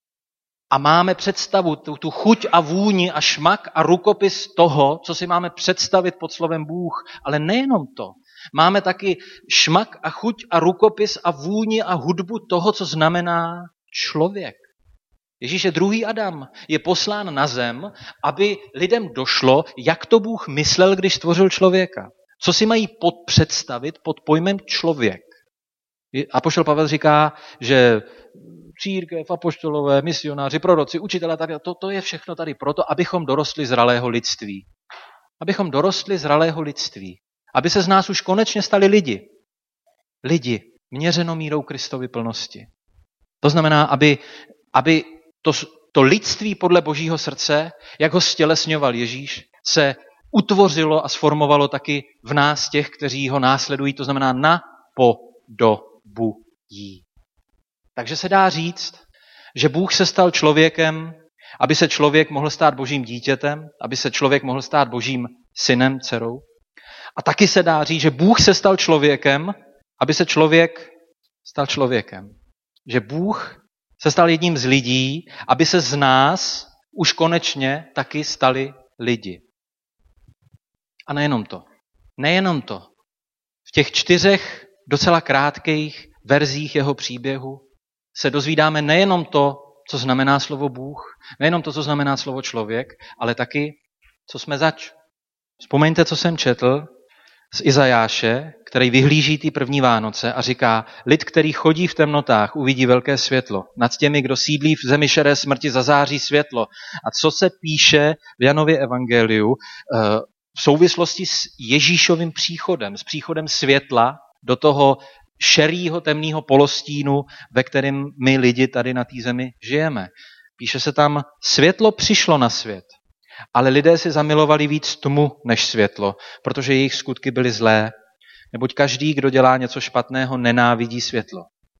A máme představu, tu, tu chuť a vůni a šmak a rukopis toho, co si máme představit pod slovem Bůh. Ale nejenom to. Máme taky šmak a chuť a rukopis a vůni a hudbu toho, co znamená člověk. Ježíš je druhý Adam, je poslán na zem, aby lidem došlo, jak to Bůh myslel, když stvořil člověka. Co si mají pod představit pod pojmem člověk? Apoštol Pavel říká, že církev, apoštolové, misionáři, proroci, učitelé, tak to, to je všechno tady proto, abychom dorostli zralého lidství. Abychom dorostli zralého lidství. Aby se z nás už konečně stali lidi. Lidi, měřeno mírou Kristovy plnosti. To znamená, aby, aby to, to lidství podle Božího srdce, jak ho stělesňoval Ježíš, se utvořilo a sformovalo taky v nás těch, kteří ho následují, to znamená na podobují. Takže se dá říct, že Bůh se stal člověkem, aby se člověk mohl stát Božím dítětem, aby se člověk mohl stát Božím synem, dcerou. A taky se dá říct, že Bůh se stal člověkem, aby se člověk stal člověkem. Že Bůh se stal jedním z lidí, aby se z nás už konečně taky stali lidi. A nejenom to. Nejenom to. V těch čtyřech docela krátkých verzích jeho příběhu se dozvídáme nejenom to, co znamená slovo Bůh, nejenom to, co znamená slovo člověk, ale taky, co jsme zač. Vzpomeňte, co jsem četl z Izajáše, který vyhlíží ty první Vánoce a říká, lid, který chodí v temnotách, uvidí velké světlo. Nad těmi, kdo sídlí v zemi šedé smrti, zazáří světlo. A co se píše v Janově evangeliu v souvislosti s Ježíšovým příchodem, s příchodem světla do toho šerýho temného polostínu, ve kterém my lidi tady na té zemi žijeme. Píše se tam, světlo přišlo na svět, ale lidé si zamilovali víc tmu než světlo, protože jejich skutky byly zlé. Neboť každý, kdo dělá něco špatného, nenávidí světlo.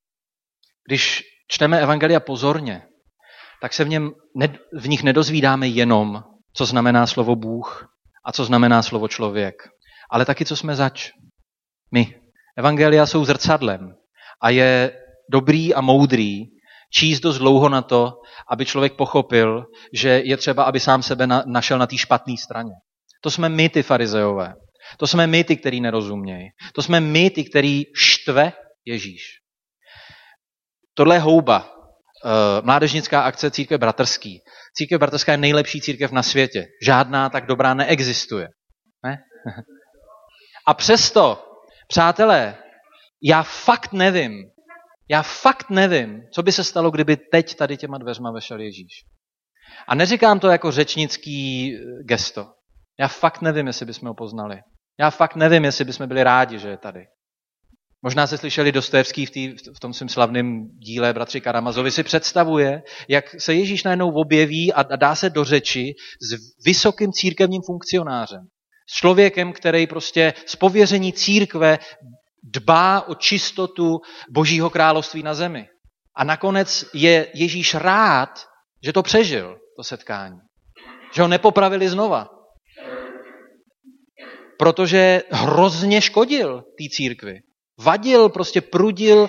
Když čteme evangelia pozorně, tak se v, něm, v nich nedozvídáme jenom, co znamená slovo Bůh a co znamená slovo člověk, ale taky, co jsme zač. My. Evangelia jsou zrcadlem a je dobrý a moudrý číst dost dlouho na to, aby člověk pochopil, že je třeba, aby sám sebe na, našel na té špatné straně. To jsme my, ty farizeové. To jsme my, ty, který nerozumějí. To jsme my, ty, který štve Ježíš. Tohle je houba. Mládežnická akce Církev bratrský. Církev bratrská je nejlepší církev na světě. Žádná tak dobrá neexistuje. Ne? A přesto, přátelé, já fakt nevím, já fakt nevím, co by se stalo, kdyby teď tady těma dveřma vešel Ježíš. A neříkám to jako řečnický gesto. Já fakt nevím, jestli bychom ho poznali. Já fakt nevím, jestli bychom byli rádi, že je tady. Možná se slyšeli Dostojevský v, tý, v tom svém slavném díle Bratři Karamazovi, si představuje, jak se Ježíš najednou objeví a dá se do řeči s vysokým církevním funkcionářem. S člověkem, který prostě z pověření církve dbá o čistotu Božího království na zemi. A nakonec je Ježíš rád, že to přežil, to setkání. Že ho nepopravili znova. Protože hrozně škodil té církvi. Vadil, prostě prudil,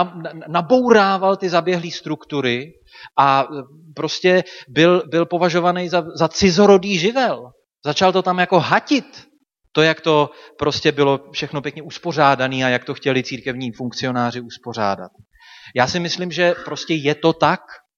nabourával ty zaběhlé struktury a prostě byl, byl považovaný za, za cizorodý živel. Začal to tam jako hatit. To, jak to prostě bylo všechno pěkně uspořádané a jak to chtěli církevní funkcionáři uspořádat. Já si myslím, že prostě je to tak,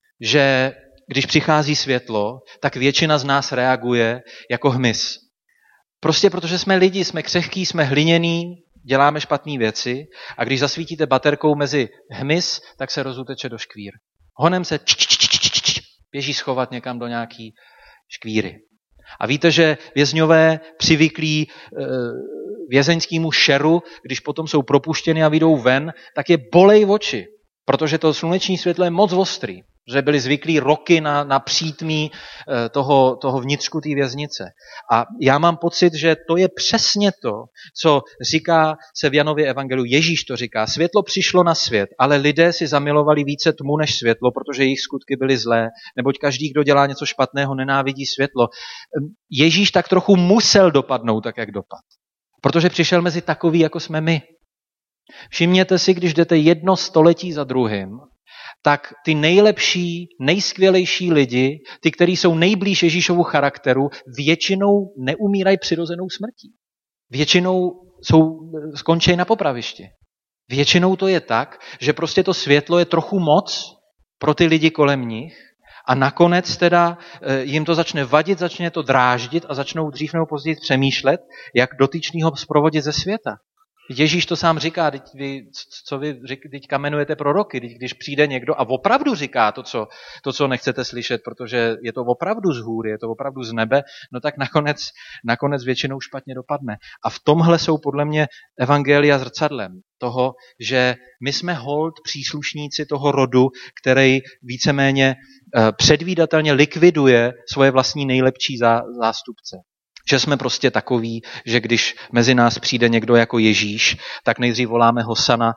že když přichází světlo, tak většina z nás reaguje jako hmyz. Prostě protože jsme lidi, jsme křehký, jsme hliněný, děláme špatné věci a když zasvítíte baterkou mezi hmyz, tak se rozuteče do škvír. Honem se č, č, č, č, č, č, běží schovat někam do nějaký škvíry. A víte, že vězňové přivyklí e, vězeňskému šeru, když potom jsou propuštěni a vyjdou ven, tak je bolej v oči, protože to sluneční světlo je moc ostrý, že byli zvyklí roky na, na přítmí e, toho, toho vnitřku té věznice. A já mám pocit, že to je přesně to, co říká se v Janově evangeliu. Ježíš to říká, světlo přišlo na svět, ale lidé si zamilovali více tmu než světlo, protože jejich skutky byly zlé, neboť každý, kdo dělá něco špatného, nenávidí světlo. Ježíš tak trochu musel dopadnout tak, jak dopad. Protože přišel mezi takový, jako jsme my. Všimněte si, když jdete jedno století za druhým, tak ty nejlepší, nejskvělejší lidi, ty, kteří jsou nejblíž Ježíšovu charakteru, většinou neumírají přirozenou smrtí. Většinou jsou, skončí na popravišti. Většinou to je tak, že prostě to světlo je trochu moc pro ty lidi kolem nich a nakonec teda jim to začne vadit, začne to dráždit a začnou dřív nebo později přemýšlet, jak dotyčného zprovodit ze světa. Ježíš to sám říká, teď vy, co vy teď kamenujete proroky, teď když přijde někdo a opravdu říká to co, to, co nechcete slyšet, protože je to opravdu z hůry, je to opravdu z nebe, no tak nakonec, nakonec většinou špatně dopadne. A v tomhle jsou podle mě evangelia zrcadlem toho, že my jsme hold příslušníci toho rodu, který víceméně předvídatelně likviduje svoje vlastní nejlepší zástupce. Že jsme prostě takoví, že když mezi nás přijde někdo jako Ježíš, tak nejdřív voláme Hosana,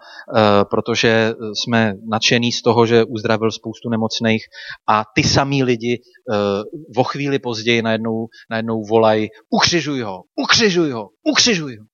protože jsme nadšení z toho, že uzdravil spoustu nemocných a ty samý lidi o chvíli později najednou, najednou volají ukřižuj ho, ukřižuj ho, ukřižuj ho.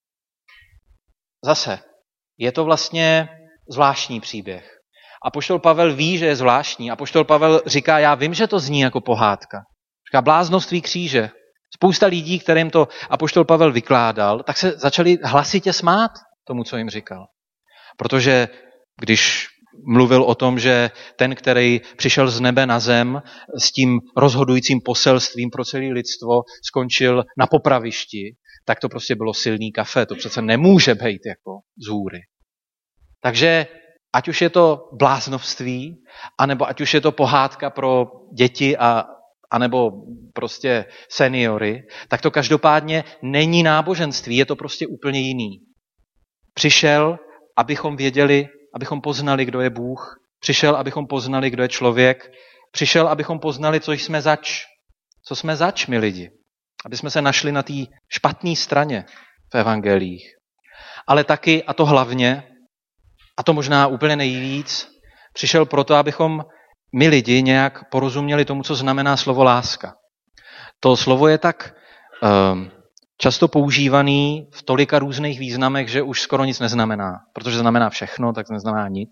Zase, je to vlastně zvláštní příběh. Apoštol Pavel ví, že je zvláštní. Apoštol Pavel říká, já vím, že to zní jako pohádka. Říká bláznoství kříže. Spousta lidí, kterým to apoštol Pavel vykládal, tak se začali hlasitě smát tomu, co jim říkal. Protože když mluvil o tom, že ten, který přišel z nebe na zem s tím rozhodujícím poselstvím pro celé lidstvo, skončil na popravišti, tak to prostě bylo silný kafe. To přece nemůže být jako z hůry. Takže ať už je to bláznovství, anebo ať už je to pohádka pro děti a anebo prostě seniory, tak to každopádně není náboženství, je to prostě úplně jiný. Přišel, abychom věděli, abychom poznali, kdo je Bůh, přišel, abychom poznali, kdo je člověk, přišel, abychom poznali, co jsme zač. Co jsme zač, my lidi. Aby jsme se našli na té špatné straně v evangelích. Ale taky, a to hlavně, a to možná úplně nejvíc, přišel proto, abychom my lidi nějak porozuměli tomu, co znamená slovo láska. To slovo je tak um, často používaný v tolika různých významech, že už skoro nic neznamená. Protože znamená všechno, tak neznamená nic.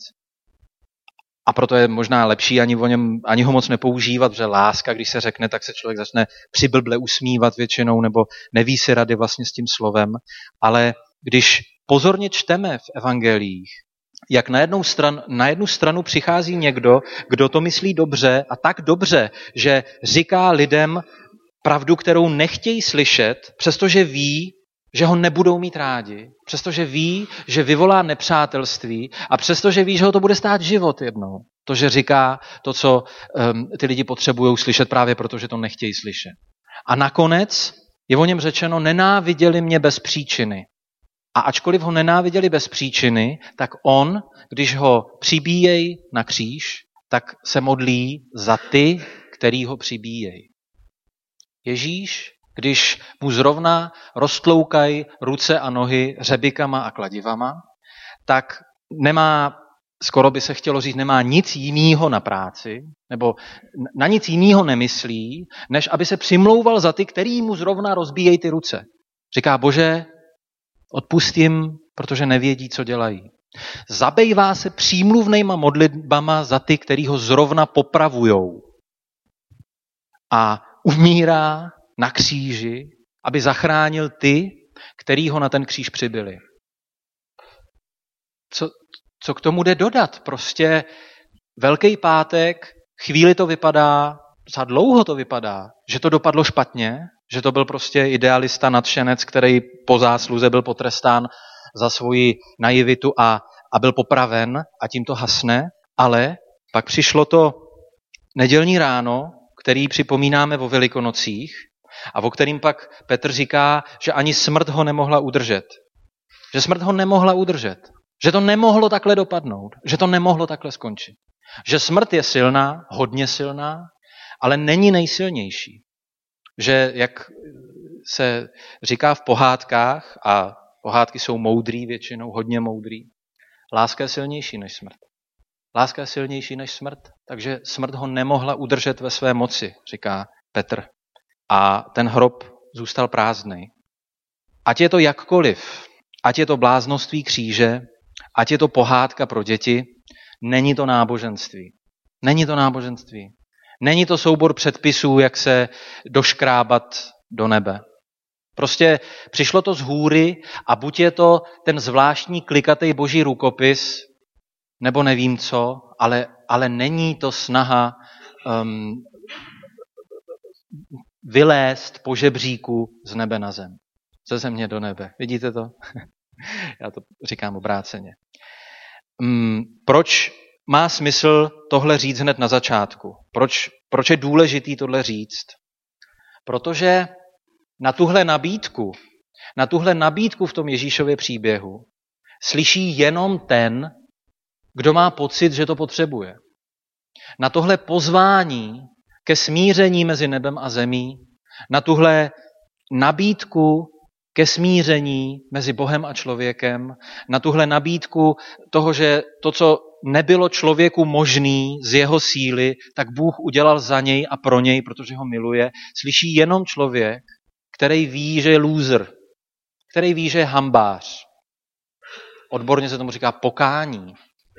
A proto je možná lepší ani, o něm, ani ho moc nepoužívat, protože láska, když se řekne, tak se člověk začne přiblble usmívat většinou, nebo neví si rady vlastně s tím slovem. Ale když pozorně čteme v evangelích, jak na jednu, stran, na jednu stranu přichází někdo, kdo to myslí dobře a tak dobře, že říká lidem pravdu, kterou nechtějí slyšet, přestože ví, že ho nebudou mít rádi, přestože ví, že vyvolá nepřátelství a přestože ví, že ho to bude stát život jednou. To, že říká to, co um, ty lidi potřebují slyšet právě proto, že to nechtějí slyšet. A nakonec je o něm řečeno, nenáviděli mě bez příčiny. A ačkoliv ho nenáviděli bez příčiny, tak on, když ho přibíjejí na kříž, tak se modlí za ty, který ho přibíjejí. Ježíš, když mu zrovna roztloukají ruce a nohy hřebikama a kladivama, tak nemá, skoro by se chtělo říct, nemá nic jiného na práci, nebo na nic jiného nemyslí, než aby se přimlouval za ty, který mu zrovna rozbíjejí ty ruce. Říká, Bože, odpust jim, protože nevědí, co dělají. Zabejvá se přímluvnejma modlitbama za ty, který ho zrovna popravujou. A umírá na kříži, aby zachránil ty, který ho na ten kříž přibyli. Co, co k tomu jde dodat? Prostě Velký pátek, chvíli to vypadá, za dlouho to vypadá, že to dopadlo špatně, že to byl prostě idealista, nadšenec, který po zásluze byl potrestán za svoji naivitu a, a byl popraven a tím to hasne, ale pak přišlo to nedělní ráno, který připomínáme o Velikonocích a o kterým pak Petr říká, že ani smrt ho nemohla udržet. Že smrt ho nemohla udržet. Že to nemohlo takhle dopadnout. Že to nemohlo takhle skončit. Že smrt je silná, hodně silná, ale není nejsilnější. Že, jak se říká v pohádkách, a pohádky jsou moudrý většinou, hodně moudrý, láska je silnější než smrt. Láska je silnější než smrt, takže smrt ho nemohla udržet ve své moci, říká Petr. A ten hrob zůstal prázdnej. Ať je to jakkoliv, ať je to bláznoství kříže, ať je to pohádka pro děti, není to náboženství. Není to náboženství. Není to soubor předpisů, jak se doškrábat do nebe. Prostě přišlo to z hůry a buď je to ten zvláštní klikatej boží rukopis, nebo nevím co, ale, ale není to snaha um, vylézt po žebříku z nebe na zem. Ze země do nebe. Vidíte to? Já to říkám obráceně. Um, proč má smysl tohle říct hned na začátku? Proč, proč je důležitý tohle říct? Protože na tuhle nabídku, na tuhle nabídku v tom Ježíšově příběhu slyší jenom ten, kdo má pocit, že to potřebuje. Na tohle pozvání ke smíření mezi nebem a zemí, na tuhle nabídku ke smíření mezi Bohem a člověkem, na tuhle nabídku toho, že to, co nebylo člověku možný z jeho síly, tak Bůh udělal za něj a pro něj, protože ho miluje, slyší jenom člověk, který ví, že je loser, který ví, že je hambář. Odborně se tomu říká pokání.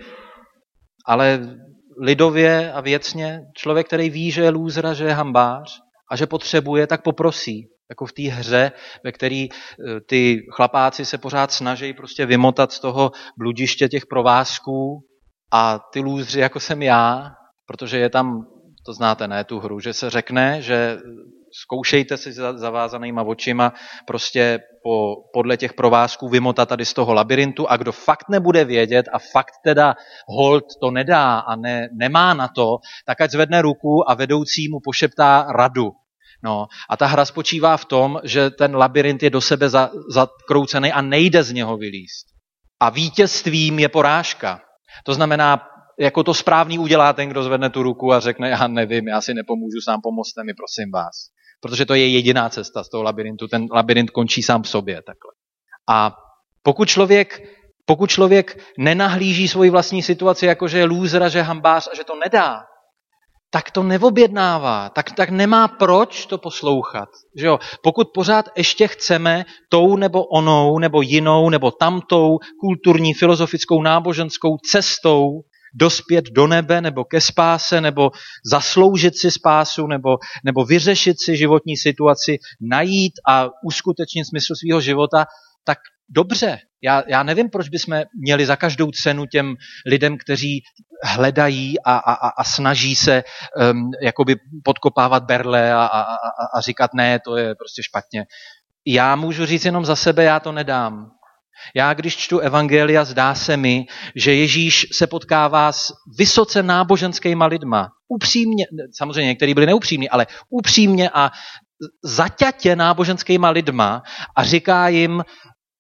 Ale lidově a věcně člověk, který ví, že je loser a že je hambář a že potřebuje, tak poprosí. Jako v té hře, ve které ty chlapáci se pořád snaží prostě vymotat z toho bludiště těch provázků a ty lůzři, jako jsem já, protože je tam, to znáte, ne, tu hru, že se řekne, že zkoušejte si zavázanýma očima prostě po, podle těch provázků vymotat tady z toho labirintu a kdo fakt nebude vědět a fakt teda hold to nedá a ne, nemá na to, tak ať zvedne ruku a vedoucí mu pošeptá radu. No, a ta hra spočívá v tom, že ten labirint je do sebe za, zakroucený a nejde z něho vylízt. A vítězstvím je porážka. To znamená, jako to správný udělá ten, kdo zvedne tu ruku a řekne, já nevím, já si nepomůžu, sám pomozte mi, prosím vás. Protože to je jediná cesta z toho labirintu. Ten labirint končí sám v sobě takhle. A pokud člověk, pokud člověk nenahlíží svoji vlastní situaci, jako že je lůzr a že je hambář a že to nedá, tak to neobjednává, tak, tak nemá proč to poslouchat. Že jo? Pokud pořád ještě chceme tou nebo onou, nebo jinou, nebo tamtou kulturní, filozofickou, náboženskou cestou dospět do nebe, nebo ke spáse, nebo zasloužit si spásu, nebo, nebo vyřešit si životní situaci, najít a uskutečnit smysl svého života, tak dobře. Já, já nevím, proč bychom měli za každou cenu těm lidem, kteří hledají a, a, a snaží se um, jakoby podkopávat berle a, a, a, a říkat ne, to je prostě špatně. Já můžu říct jenom za sebe, já to nedám. Já, když čtu evangelia, zdá se mi, že Ježíš se potkává s vysoce náboženskýma lidma. Upřímně, samozřejmě někteří byli neupřímní, ale upřímně a zaťatě náboženskýma lidma a říká jim,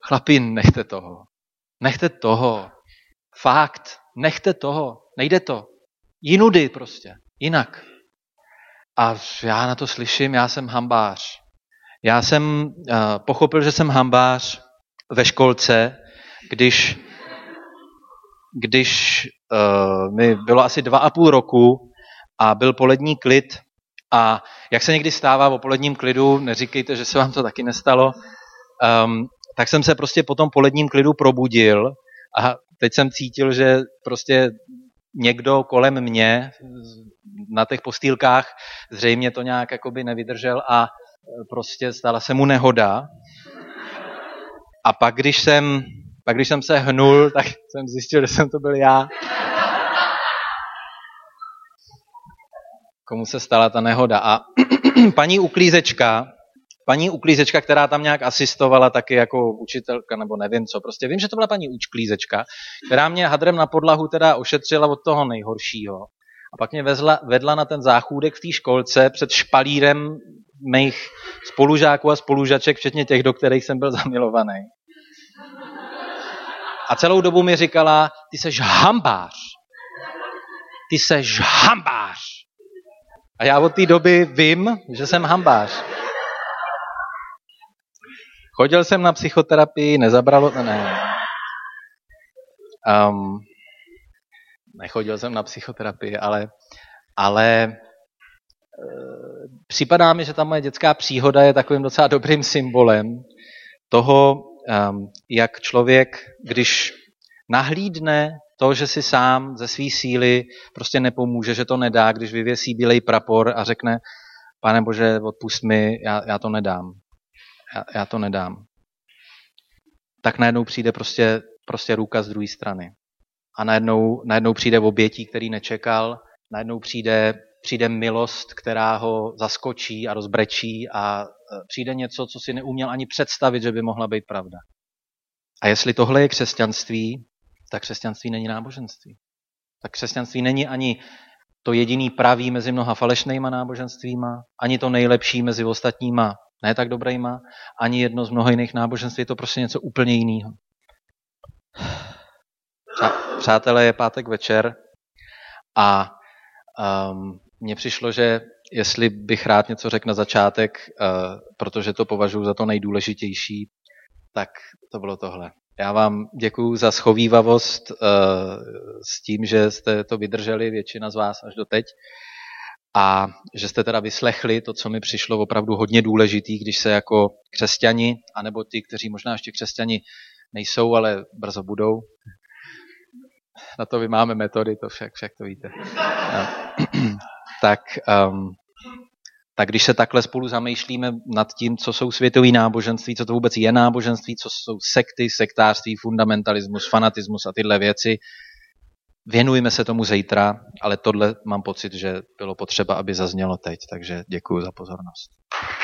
Chlapi, nechte toho. Nechte toho. Fakt, nechte toho. Nejde to. Jinudy prostě. Jinak. A já na to slyším, já jsem hambář. Já jsem uh, pochopil, že jsem hambář ve školce, když, když uh, mi bylo asi dva a půl roku a byl polední klid. A jak se někdy stává o poledním klidu, neříkejte, že se vám to taky nestalo, um, tak jsem se prostě po tom poledním klidu probudil a teď jsem cítil, že prostě někdo kolem mě na těch postýlkách zřejmě to nějak jakoby nevydržel a prostě stala se mu nehoda. A pak když jsem, pak, když jsem se hnul, tak jsem zjistil, že jsem to byl já. Komu se stala ta nehoda. A paní uklízečka, paní uklízečka, která tam nějak asistovala taky jako učitelka, nebo nevím co, prostě vím, že to byla paní uklízečka, která mě hadrem na podlahu teda ošetřila od toho nejhoršího. A pak mě vezla, vedla na ten záchůdek v té školce před špalírem mých spolužáků a spolužaček, včetně těch, do kterých jsem byl zamilovaný. A celou dobu mi říkala, ty seš hambář. Ty seš hambář. A já od té doby vím, že jsem hambář. Chodil jsem na psychoterapii, nezabralo... Ne. Um, nechodil jsem na psychoterapii, ale, ale e, připadá mi, že ta moje dětská příhoda je takovým docela dobrým symbolem toho, um, jak člověk, když nahlídne to, že si sám ze své síly prostě nepomůže, že to nedá, když vyvěsí bílej prapor a řekne, Pane Bože, odpust mi, já, já to nedám. Já, já to nedám. Tak najednou přijde prostě, prostě ruka z druhé strany. A najednou, najednou přijde obětí, který nečekal, najednou přijde, přijde milost, která ho zaskočí a rozbrečí a přijde něco, co si neuměl ani představit, že by mohla být pravda. A jestli tohle je křesťanství, tak křesťanství není náboženství. Tak křesťanství není ani to jediný pravý mezi mnoha falešnýma náboženstvíma, ani to nejlepší mezi ostatníma ne tak dobrejma, ani jedno z mnoha jiných náboženství, je to prostě něco úplně jiného. Přátelé, je pátek večer a um, mně přišlo, že jestli bych rád něco řekl na začátek, uh, protože to považuji za to nejdůležitější, tak to bylo tohle. Já vám děkuju za schovívavost uh, s tím, že jste to vydrželi, většina z vás až do teď, a že jste teda vyslechli to, co mi přišlo opravdu hodně důležitý, když se jako křesťani, anebo ti, kteří možná ještě křesťani nejsou, ale brzo budou. Na to vy máme metody, to však, však to víte. No. tak, um, tak když se takhle spolu zamýšlíme nad tím, co jsou světový náboženství, co to vůbec je náboženství, co jsou sekty, sektářství, fundamentalismus, fanatismus a tyhle věci, věnujme se tomu zítra, ale tohle mám pocit, že bylo potřeba, aby zaznělo teď, takže děkuji za pozornost.